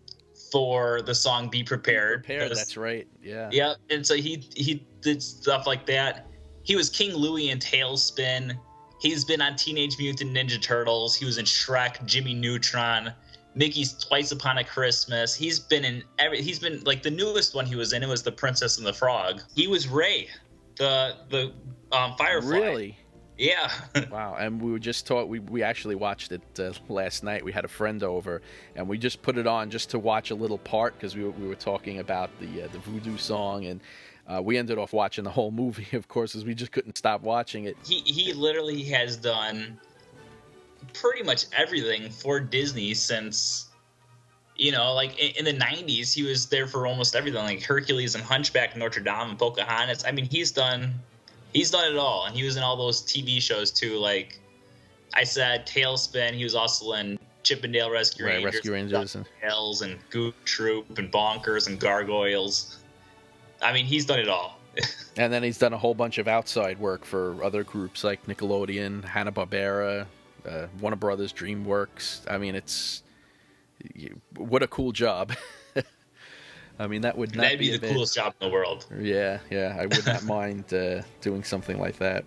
B: for the song Be Prepared.
A: Be Prepared, that's right. Yeah.
B: Yeah, and so he he did stuff like that. He was King Louie in Tailspin. He's been on Teenage Mutant Ninja Turtles. He was in Shrek, Jimmy Neutron, Mickey's Twice Upon a Christmas. He's been in every. He's been like the newest one he was in. It was The Princess and the Frog. He was Ray, the the um, Firefly.
A: Really?
B: Yeah.
A: Wow. And we were just taught. We we actually watched it uh, last night. We had a friend over, and we just put it on just to watch a little part because we were, we were talking about the uh, the Voodoo song, and uh, we ended off watching the whole movie, of course, as we just couldn't stop watching it.
B: He he literally has done pretty much everything for Disney since, you know, like in, in the nineties, he was there for almost everything, like Hercules and Hunchback of Notre Dame and Pocahontas. I mean, he's done, he's done it all, and he was in all those T V shows too. Like I said, Tailspin. He was also in Chippendale Rescue
A: right,
B: Rangers,
A: Rescue Rangers, and
B: Hells and Goop Troop and Bonkers and Gargoyles. I mean, he's done it all.
A: And then he's done a whole bunch of outside work for other groups like Nickelodeon, Hanna-Barbera, uh, Warner Brothers, DreamWorks. I mean, it's what a cool job. I mean, that would not
B: That'd be,
A: be
B: the coolest job in the world.
A: Yeah, yeah, I would not mind uh, doing something like that.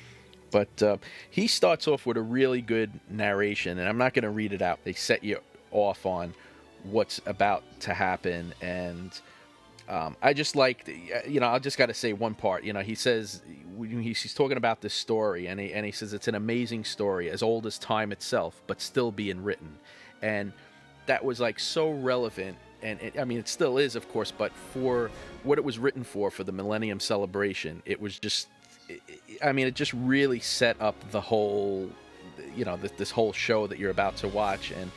A: But uh, he starts off with a really good narration, and I'm not going to read it out. They set you off on what's about to happen, and um, I just like, you know, I just got to say one part. You know, he says he's talking about this story, and he and he says it's an amazing story, as old as time itself, but still being written, and that was like so relevant. And it, I mean, it still is, of course, but for what it was written for, for the Millennium Celebration, it was just, it, I mean, it just really set up the whole, you know, this, this whole show that you're about to watch. And,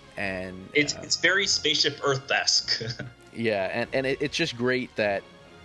A: and
B: it's,
A: uh,
B: it's very Spaceship Earth-esque.
A: Yeah. And, and it, it's just great that,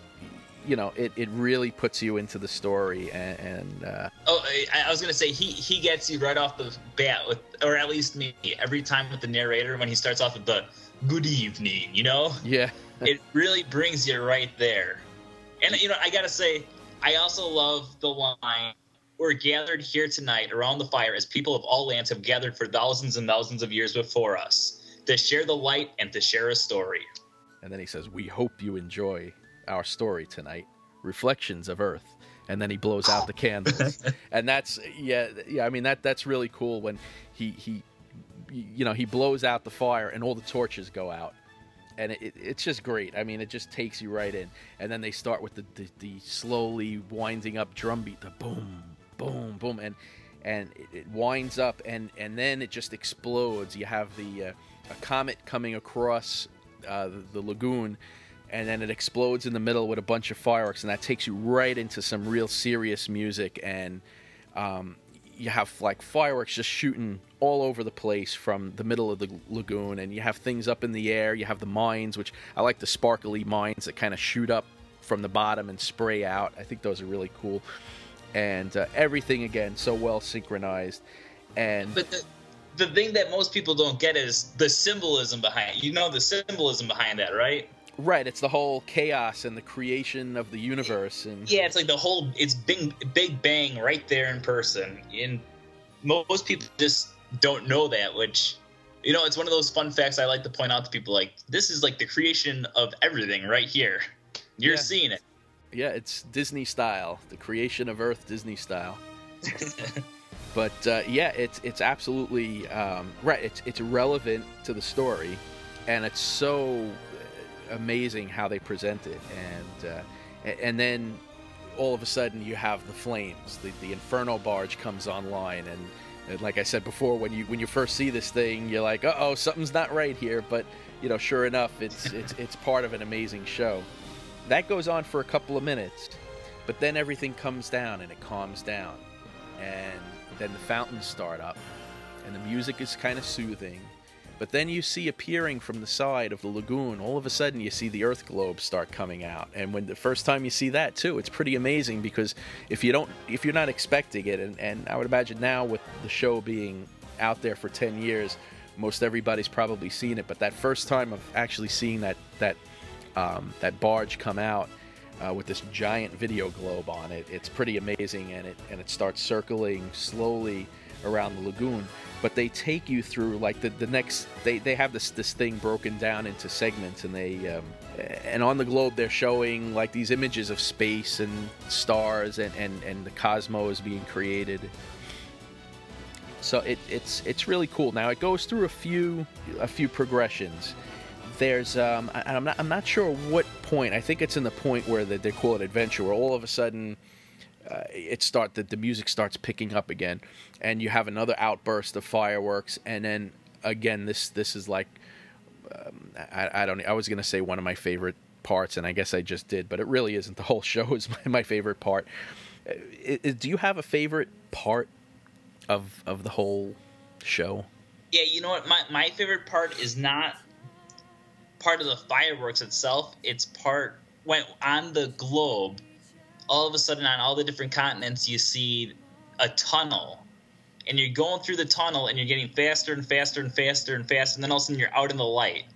A: you know, it, it really puts you into the story. And, and uh,
B: oh, I, I was going to say, he, he gets you right off the bat with, or at least me, every time with the narrator, when he starts off with the good evening, you know?
A: Yeah.
B: It really brings you right there. And, you know, I gotta say, I also love the line, we're gathered here tonight around the fire as people of all lands have gathered for thousands and thousands of years before us to share the light and to share a story.
A: And then he says, we hope you enjoy our story tonight, Reflections of Earth. And then he blows out the candles. And that's, yeah, yeah, I mean, that that's really cool when he, he you know, he blows out the fire and all the torches go out, and it, it, it's just great. I mean, it just takes you right in. And then they start with the, the, the slowly winding up drum beat, the boom, boom, boom, and and it, it winds up, and, and then it just explodes. You have the uh, a comet coming across uh, the, the lagoon, and then it explodes in the middle with a bunch of fireworks, and that takes you right into some real serious music. And um, you have like fireworks just shooting all over the place from the middle of the lagoon, and you have things up in the air. You have the mines, which I like, the sparkly mines that kind of shoot up from the bottom and spray out. I think those are really cool. And uh, everything, again, so well synchronized. And
B: but the, the thing that most people don't get is the symbolism behind it. You know the symbolism behind that, right?
A: Right, it's the whole chaos and the creation of the universe. And
B: yeah, it's like the whole, it's big, big bang right there in person. And most people just don't know that, which, you know, it's one of those fun facts I like to point out to people. Like, this is like the creation of everything right here. You're
A: yeah.
B: seeing it.
A: Yeah, it's Disney style, the creation of Earth Disney style. But uh, yeah, it's it's absolutely um, right. It's it's relevant to the story, and it's so, amazing how they present it, and uh, and then all of a sudden you have the flames. The, the Inferno barge comes online, and, and like I said before, when you when you first see this thing, you're like, uh oh, something's not right here. But you know, sure enough, it's it's it's part of an amazing show. That goes on for a couple of minutes, but then everything comes down and it calms down, and then the fountains start up, and the music is kind of soothing. But then you see appearing from the side of the lagoon, all of a sudden you see the Earth globes start coming out. And when the first time you see that too, it's pretty amazing, because if you don't, if you're not expecting it, and, and I would imagine now with the show being out there for ten years, most everybody's probably seen it. But that first time of actually seeing that that um, that barge come out uh, with this giant video globe on it, it's pretty amazing. And it and it starts circling slowly around the lagoon. But they take you through like the, the next they, they have this this thing broken down into segments, and they um, and on the globe they're showing like these images of space and stars and, and, and the cosmos being created. So it, it's it's really cool. Now it goes through a few a few progressions. There's um I, I'm not I'm not sure what point. I think it's in the point where they, they call it adventure, where all of a sudden Uh, it start the, the music starts picking up again, and you have another outburst of fireworks, and then again this this is like um, I, I don't I was gonna say one of my favorite parts, and I guess I just did, but it really isn't. The whole show is my, my favorite part. It, it, do you have a favorite part of of the whole show?
B: Yeah, you know what? My my favorite part is not part of the fireworks itself. It's part when on the globe. All of a sudden, on all the different continents, you see a tunnel. And you're going through the tunnel, and you're getting faster and faster and faster and faster, and then all of a sudden you're out in the light.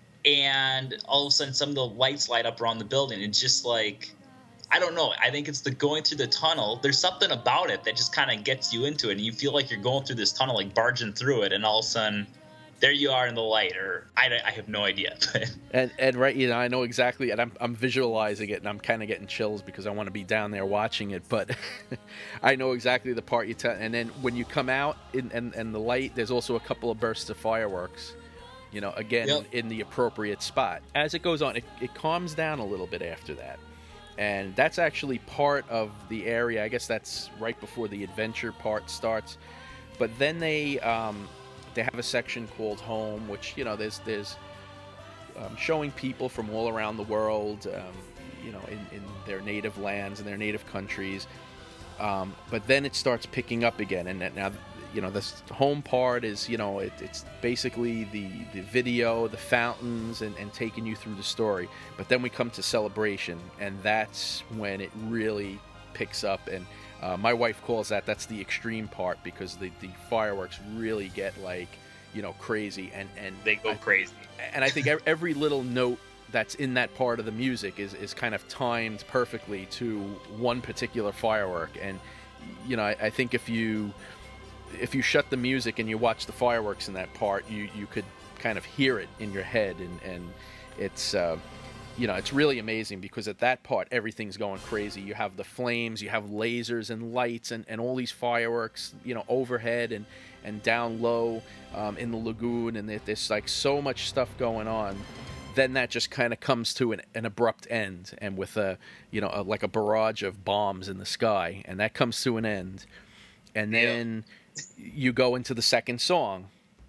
B: And all of a sudden, some of the lights light up around the building. It's just like, I don't know. I think it's the going through the tunnel. There's something about it that just kind of gets you into it, and you feel like you're going through this tunnel, like barging through it, and all of a sudden, there you are in the light, or I, I have no idea.
A: and and right, you know, I know exactly, and I'm I'm visualizing it, and I'm kind of getting chills because I want to be down there watching it. But I know exactly the part you tell. And then when you come out in and and the light, there's also a couple of bursts of fireworks. You know, again
B: Yep.
A: in, in the appropriate spot. As it goes on, it, it calms down a little bit after that, and that's actually part of the area. I guess that's right before the adventure part starts. But then they. Um, They have a section called Home, which, you know, there's there's um, showing people from all around the world, um, you know, in, in their native lands and their native countries. Um, but then it starts picking up again, and now, you know, this home part is, you know, it, it's basically the, the video, the fountains, and, and taking you through the story. But then we come to Celebration, and that's when it really picks up. And Uh, my wife calls that that's the extreme part, because the, the fireworks really get like, you know, crazy, and, and
B: they go
A: I,
B: crazy.
A: And I think every little note that's in that part of the music is, is kind of timed perfectly to one particular firework. And, you know, I, I think if you if you shut the music and you watch the fireworks in that part, you, you could kind of hear it in your head, and, and it's uh, you know, it's really amazing, because at that part, everything's going crazy. You have the flames, you have lasers and lights, and, and all these fireworks, you know, overhead and, and down low um, in the lagoon, and there's like so much stuff going on. Then that just kind of comes to an, an abrupt end, and with a, you know, a, like a barrage of bombs in the sky, and that comes to an end. And then yeah. you go into the second song,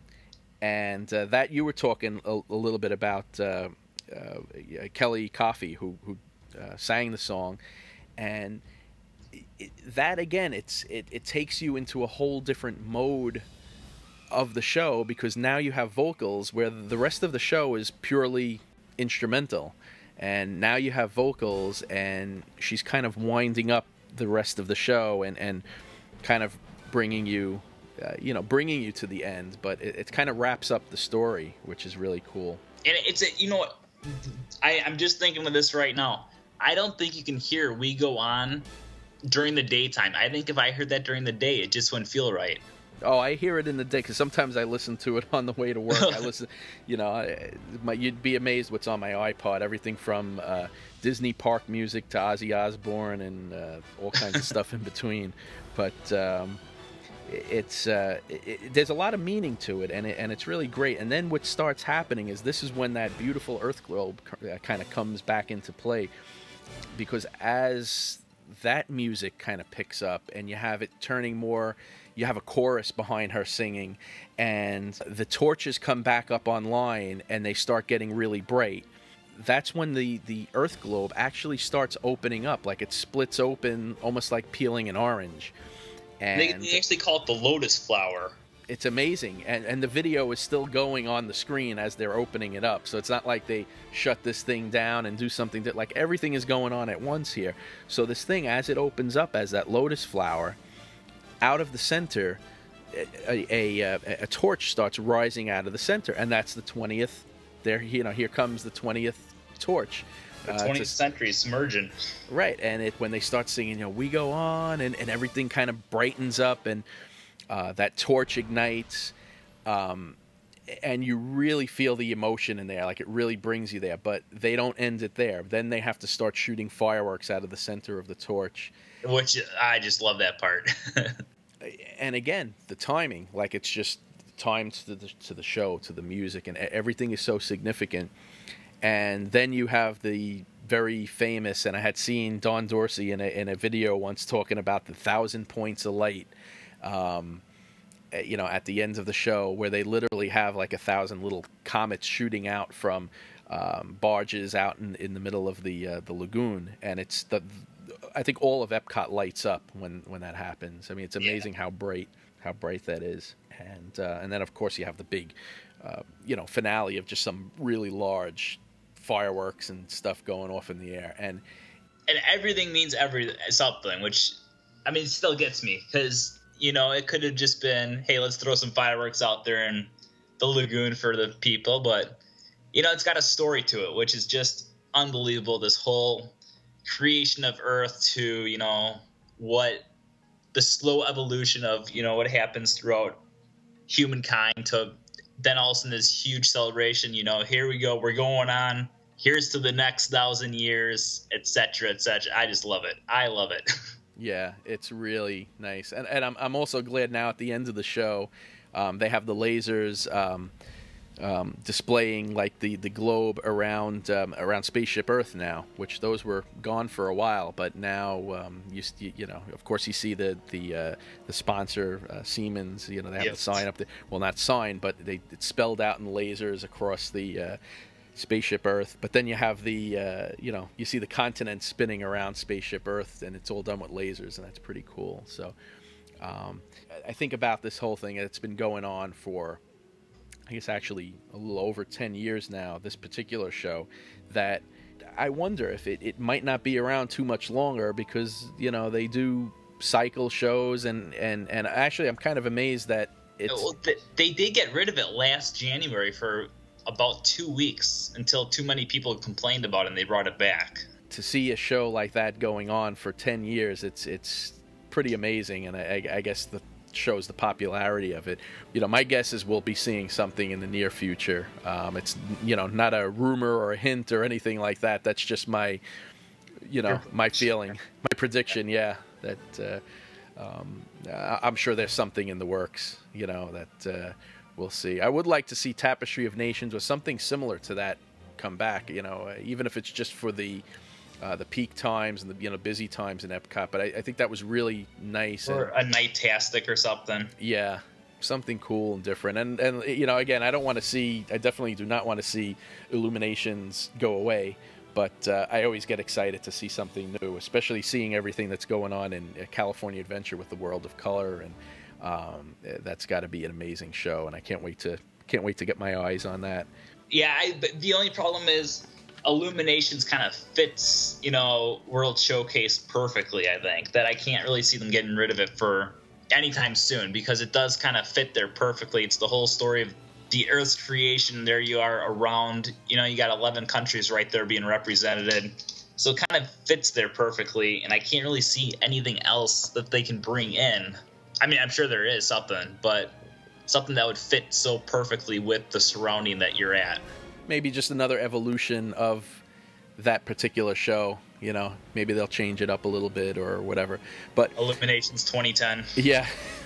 A: and uh, that you were talking a, a little bit about. Uh, Uh, Kelly Coffey, who who uh, sang the song, and it, that again, it's it, it takes you into a whole different mode of the show, because now you have vocals, where the rest of the show is purely instrumental, and now you have vocals, and she's kind of winding up the rest of the show, and and kind of bringing you, uh, you know, bringing you to the end, but it, it kind of wraps up the story, which is really cool.
B: And it's a, you know what. I, I'm just thinking of this right now. I don't think you can hear We Go On during the daytime. I think if I heard that during the day, it just wouldn't feel right.
A: Oh, I hear it in the day, because sometimes I listen to it on the way to work. I listen, you know, I, my, you'd be amazed what's on my iPod. Everything from uh, Disney park music to Ozzy Osbourne, and uh, all kinds of stuff in between. But um, it's uh, it, it, there's a lot of meaning to it, and it, and it's really great. And then what starts happening is this is when that beautiful Earth globe kind of comes back into play, because as that music kind of picks up and you have it turning more, you have a chorus behind her singing, and the torches come back up online and they start getting really bright. That's when the, the Earth globe actually starts opening up, like it splits open, almost like peeling an orange. And
B: they, they actually call it the lotus flower.
A: It's amazing, and and the video is still going on the screen as they're opening it up, so it's not like they shut this thing down and do something that, like, everything is going on at once here. So this thing, as it opens up as that lotus flower, out of the center, a, a, a, a torch starts rising out of the center, and that's the twentieth. There, you know, here comes the twentieth torch.
B: The twentieth uh, century submerging.
A: Right, and it when they start singing, you know, we go on, and, and everything kind of brightens up, and uh, that torch ignites, um, and you really feel the emotion in there, like it really brings you there. But they don't end it there. Then they have to start shooting fireworks out of the center of the torch.
B: Which, I just love that part.
A: And again, the timing, like it's just timed to the, to the show, to the music, and everything is so significant. And then you have the very famous, and I had seen Don Dorsey in a, in a video once talking about the thousand points of light, um, you know, at the end of the show, where they literally have like a thousand little comets shooting out from um, barges out in, in the middle of the uh, the lagoon. And it's the, I think all of Epcot lights up when, when that happens. I mean, it's amazing yeah. how bright, how bright that is. And, uh, and then of course you have the big, uh, you know, finale of just some really large fireworks and stuff going off in the air, and
B: and everything means every something, which I mean still gets me, because you know it could have just been, hey, let's throw some fireworks out there in the lagoon for the people, but you know it's got a story to it, which is just unbelievable. This whole creation of Earth to, you know, what the slow evolution of, you know, what happens throughout humankind, to then all of a sudden this huge celebration, you know, here we go, we're going on, here's to the next thousand years, et cetera, et cetera. I just love it. I love it.
A: Yeah, it's really nice. And and I'm I'm also glad now at the end of the show, um, they have the lasers um, um, displaying like the, the globe around um, around Spaceship Earth now, which those were gone for a while, but now um, you you know, of course you see the the uh, the sponsor uh, Siemens, you know, they have yep. the sign up there. Well, not sign, but they it's spelled out in lasers across the uh, Spaceship Earth. But then you have the uh, you know, you see the continent spinning around Spaceship Earth, and it's all done with lasers, and that's pretty cool. So um, I think about this whole thing, it's been going on for, I guess actually a little over ten years now, this particular show, that I wonder if it, it might not be around too much longer, because, you know, they do cycle shows, and, and, and actually I'm kind of amazed that it's...
B: Well, they did get rid of it last January for about two weeks until too many people complained about it and they brought it back.
A: To see a show like that going on for ten years, it's it's pretty amazing, and I, I guess the shows the popularity of it. You know, my guess is we'll be seeing something in the near future. Um, it's, you know, not a rumor or a hint or anything like that. That's just my, you know, my feeling, my prediction. Yeah, that uh, um, I'm sure there's something in the works, you know, that uh, we'll see. I would like to see Tapestry of Nations or something similar to that come back, you know, even if it's just for the Uh, the peak times and the, you know, busy times in Epcot, but I, I think that was really nice.
B: Or
A: and,
B: a Nightastic or something.
A: Yeah, something cool and different. And and you know, again, I don't want to see. I definitely do not want to see Illuminations go away. But uh, I always get excited to see something new, especially seeing everything that's going on in California Adventure with the World of Color, and um, that's got to be an amazing show. And I can't wait to can't wait to get my eyes on that.
B: Yeah, I, but the only problem is Illuminations kind of fits, you know, World Showcase perfectly, I think, that I can't really see them getting rid of it for anytime soon, because it does kind of fit there perfectly. It's the whole story of the Earth's creation. There you are around, you know, you got eleven countries right there being represented. So it kind of fits there perfectly, and I can't really see anything else that they can bring in. I mean, I'm sure there is something, but something that would fit so perfectly with the surrounding that you're at.
A: Maybe just another evolution of that particular show. You know, maybe they'll change it up a little bit or whatever. But
B: Illuminations twenty ten.
A: Yeah.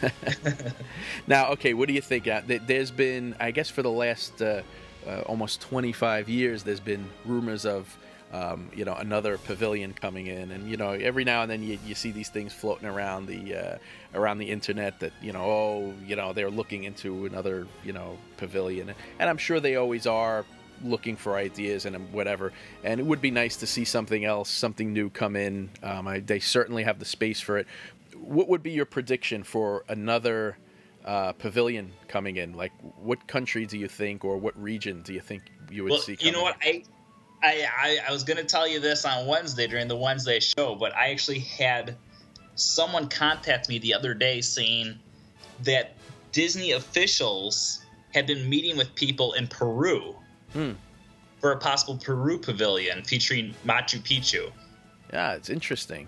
A: Now, okay, what do you think? Uh, there's been, I guess, for the last uh, uh, almost twenty-five years, there's been rumors of, um, you know, another pavilion coming in, and you know, every now and then you, you see these things floating around the uh, around the internet that, you know, oh, you know, they're looking into another, you know, pavilion, and I'm sure they always are looking for ideas and whatever, and it would be nice to see something else, something new come in. Um, I, they certainly have the space for it. What would be your prediction for another uh, pavilion coming in? Like, what country do you think, or what region do you think you would
B: well,
A: see coming
B: you know what, I, I, I, I was going to tell you this on Wednesday during the Wednesday show, but I actually had someone contact me the other day saying that Disney officials had been meeting with people in Peru
A: Hmm.
B: for a possible Peru pavilion featuring Machu Picchu.
A: Yeah, it's interesting.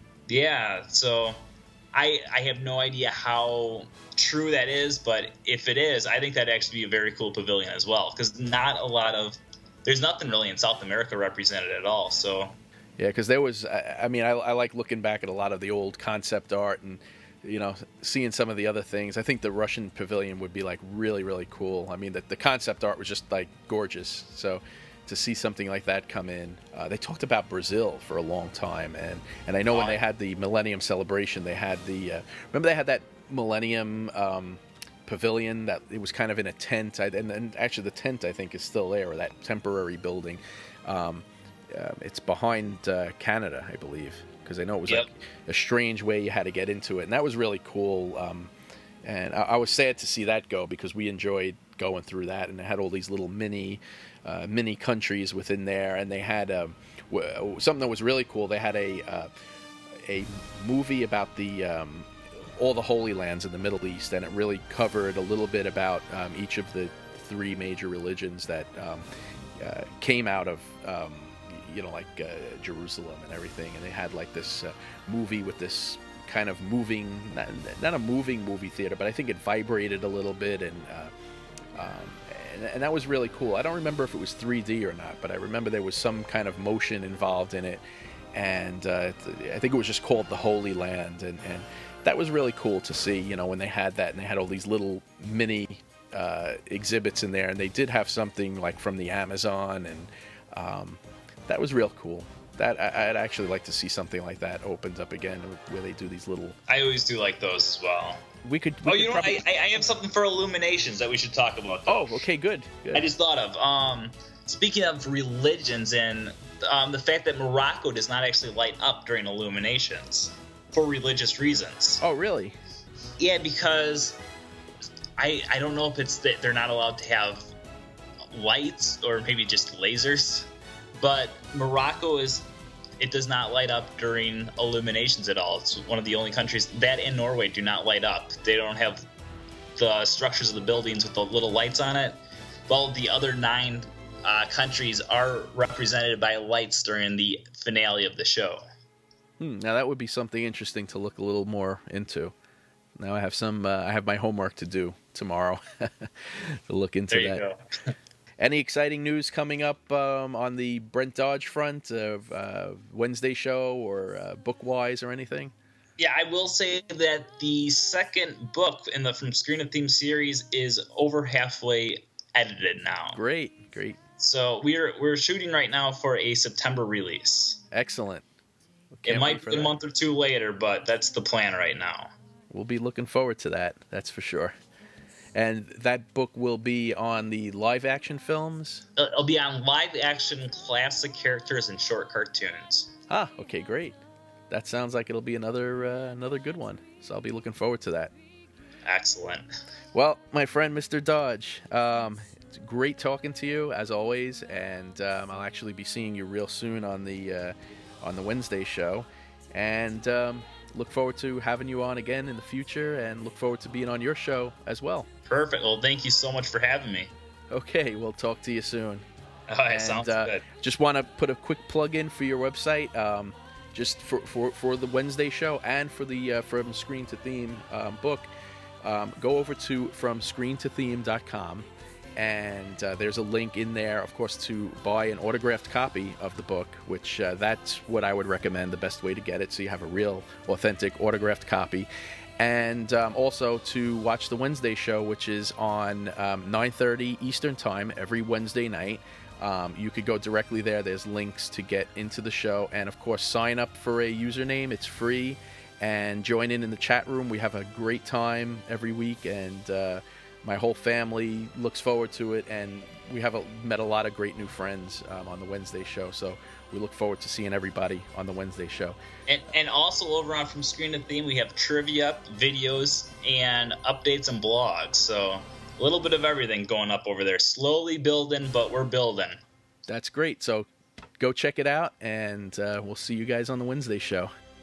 B: Yeah, so I I have no idea how true that is, but if it is, I think that'd actually be a very cool pavilion as well, because not a lot of there's nothing really in South America represented at all. So
A: yeah, because there was, I, I mean, I, I like looking back at a lot of the old concept art and, you know, seeing some of the other things. I think the Russian pavilion would be like really, really cool. I mean, the, the concept art was just like gorgeous. So to see something like that come in, uh, they talked about Brazil for a long time, and and I know when they had the Millennium Celebration, they had the uh, remember they had that Millennium um, Pavilion that it was kind of in a tent, I, and, and actually the tent I think is still there, or that temporary building. Um, uh, it's behind uh, Canada, I believe. Because I know it was
B: Yep.
A: like a strange way you had to get into it, and that was really cool. Um, and I, I was sad to see that go, because we enjoyed going through that, and it had all these little mini, uh, mini countries within there, and they had um, w- something that was really cool. They had a uh, a movie about the um, all the Holy Lands in the Middle East, and it really covered a little bit about um, each of the three major religions that um, uh, came out of. Um, you know, like uh, Jerusalem and everything, and they had like this uh, movie with this kind of moving, not, not a moving movie theater, but I think it vibrated a little bit, and, uh, um, and and that was really cool. I don't remember if it was three D or not, but I remember there was some kind of motion involved in it, and uh, I think it was just called the Holy Land, and, and that was really cool to see, you know, when they had that, and they had all these little mini uh, exhibits in there, and they did have something like from the Amazon, and um, that was real cool. That I, I'd actually like to see something like that opened up again, where they do these little.
B: I always do like those as well.
A: We could. We
B: oh,
A: could
B: you know,
A: probably...
B: what? I, I have something for Illuminations that we should talk about. Though.
A: Oh, okay, good. good.
B: I just thought of. Um, speaking of religions and um, the fact that Morocco does not actually light up during Illuminations for religious reasons.
A: Oh, really?
B: Yeah, because I I don't know if it's that they're not allowed to have lights or maybe just lasers. But Morocco is, it does not light up during Illuminations at all. It's one of the only countries, that and Norway do not light up. They don't have the structures of the buildings with the little lights on it. While the other nine uh, countries are represented by lights during the finale of the show.
A: Hmm, now that would be something interesting to look a little more into. Now I have some, uh, I have my homework to do tomorrow to look into
B: there you
A: that.
B: Go.
A: Any exciting news coming up um, on the Brent Dodge front of uh, Wednesday show or uh, book-wise or anything?
B: Yeah, I will say that the second book in the From Screen to Theme series is over halfway edited now.
A: Great, great.
B: So we're we're shooting right now for a September release.
A: Excellent.
B: It might be a month or two later, but that's the plan right now.
A: We'll be looking forward to that, that's for sure. And that book will be on the live-action films?
B: It'll be on live-action classic characters and short cartoons.
A: Ah, okay, great. That sounds like it'll be another uh, another good one. So I'll be looking forward to that.
B: Excellent.
A: Well, my friend, Mister Dodge, um, it's great talking to you as always, and um, I'll actually be seeing you real soon on the uh, on the Wednesday show, and um, look forward to having you on again in the future, and look forward to being on your show as well.
B: Perfect. Well, thank you so much for having me.
A: Okay, we'll talk to you soon.
B: All right,
A: and,
B: sounds
A: uh,
B: good.
A: Just want to put a quick plug in for your website, um, just for, for, for the Wednesday show and for the uh, From Screen to Theme um, book. Um, go over to from screen to theme dot com, And uh, there's a link in there, of course, to buy an autographed copy of the book, which uh, that's what I would recommend, the best way to get it, so you have a real, authentic, autographed copy. And um, also to watch the Wednesday show, which is on um, nine thirty Eastern Time every Wednesday night. Um, you could go directly there. There's links to get into the show. And, of course, sign up for a username. It's free. And join in in the chat room. We have a great time every week, and uh, my whole family looks forward to it. And we have a, met a lot of great new friends um, on the Wednesday show. So we look forward to seeing everybody on the Wednesday show.
B: And, and also over on From Screen to Theme, we have trivia, videos, and updates and blogs. So a little bit of everything going up over there. Slowly building, but we're building.
A: That's great. So go check it out, and uh, we'll see you guys on the Wednesday show.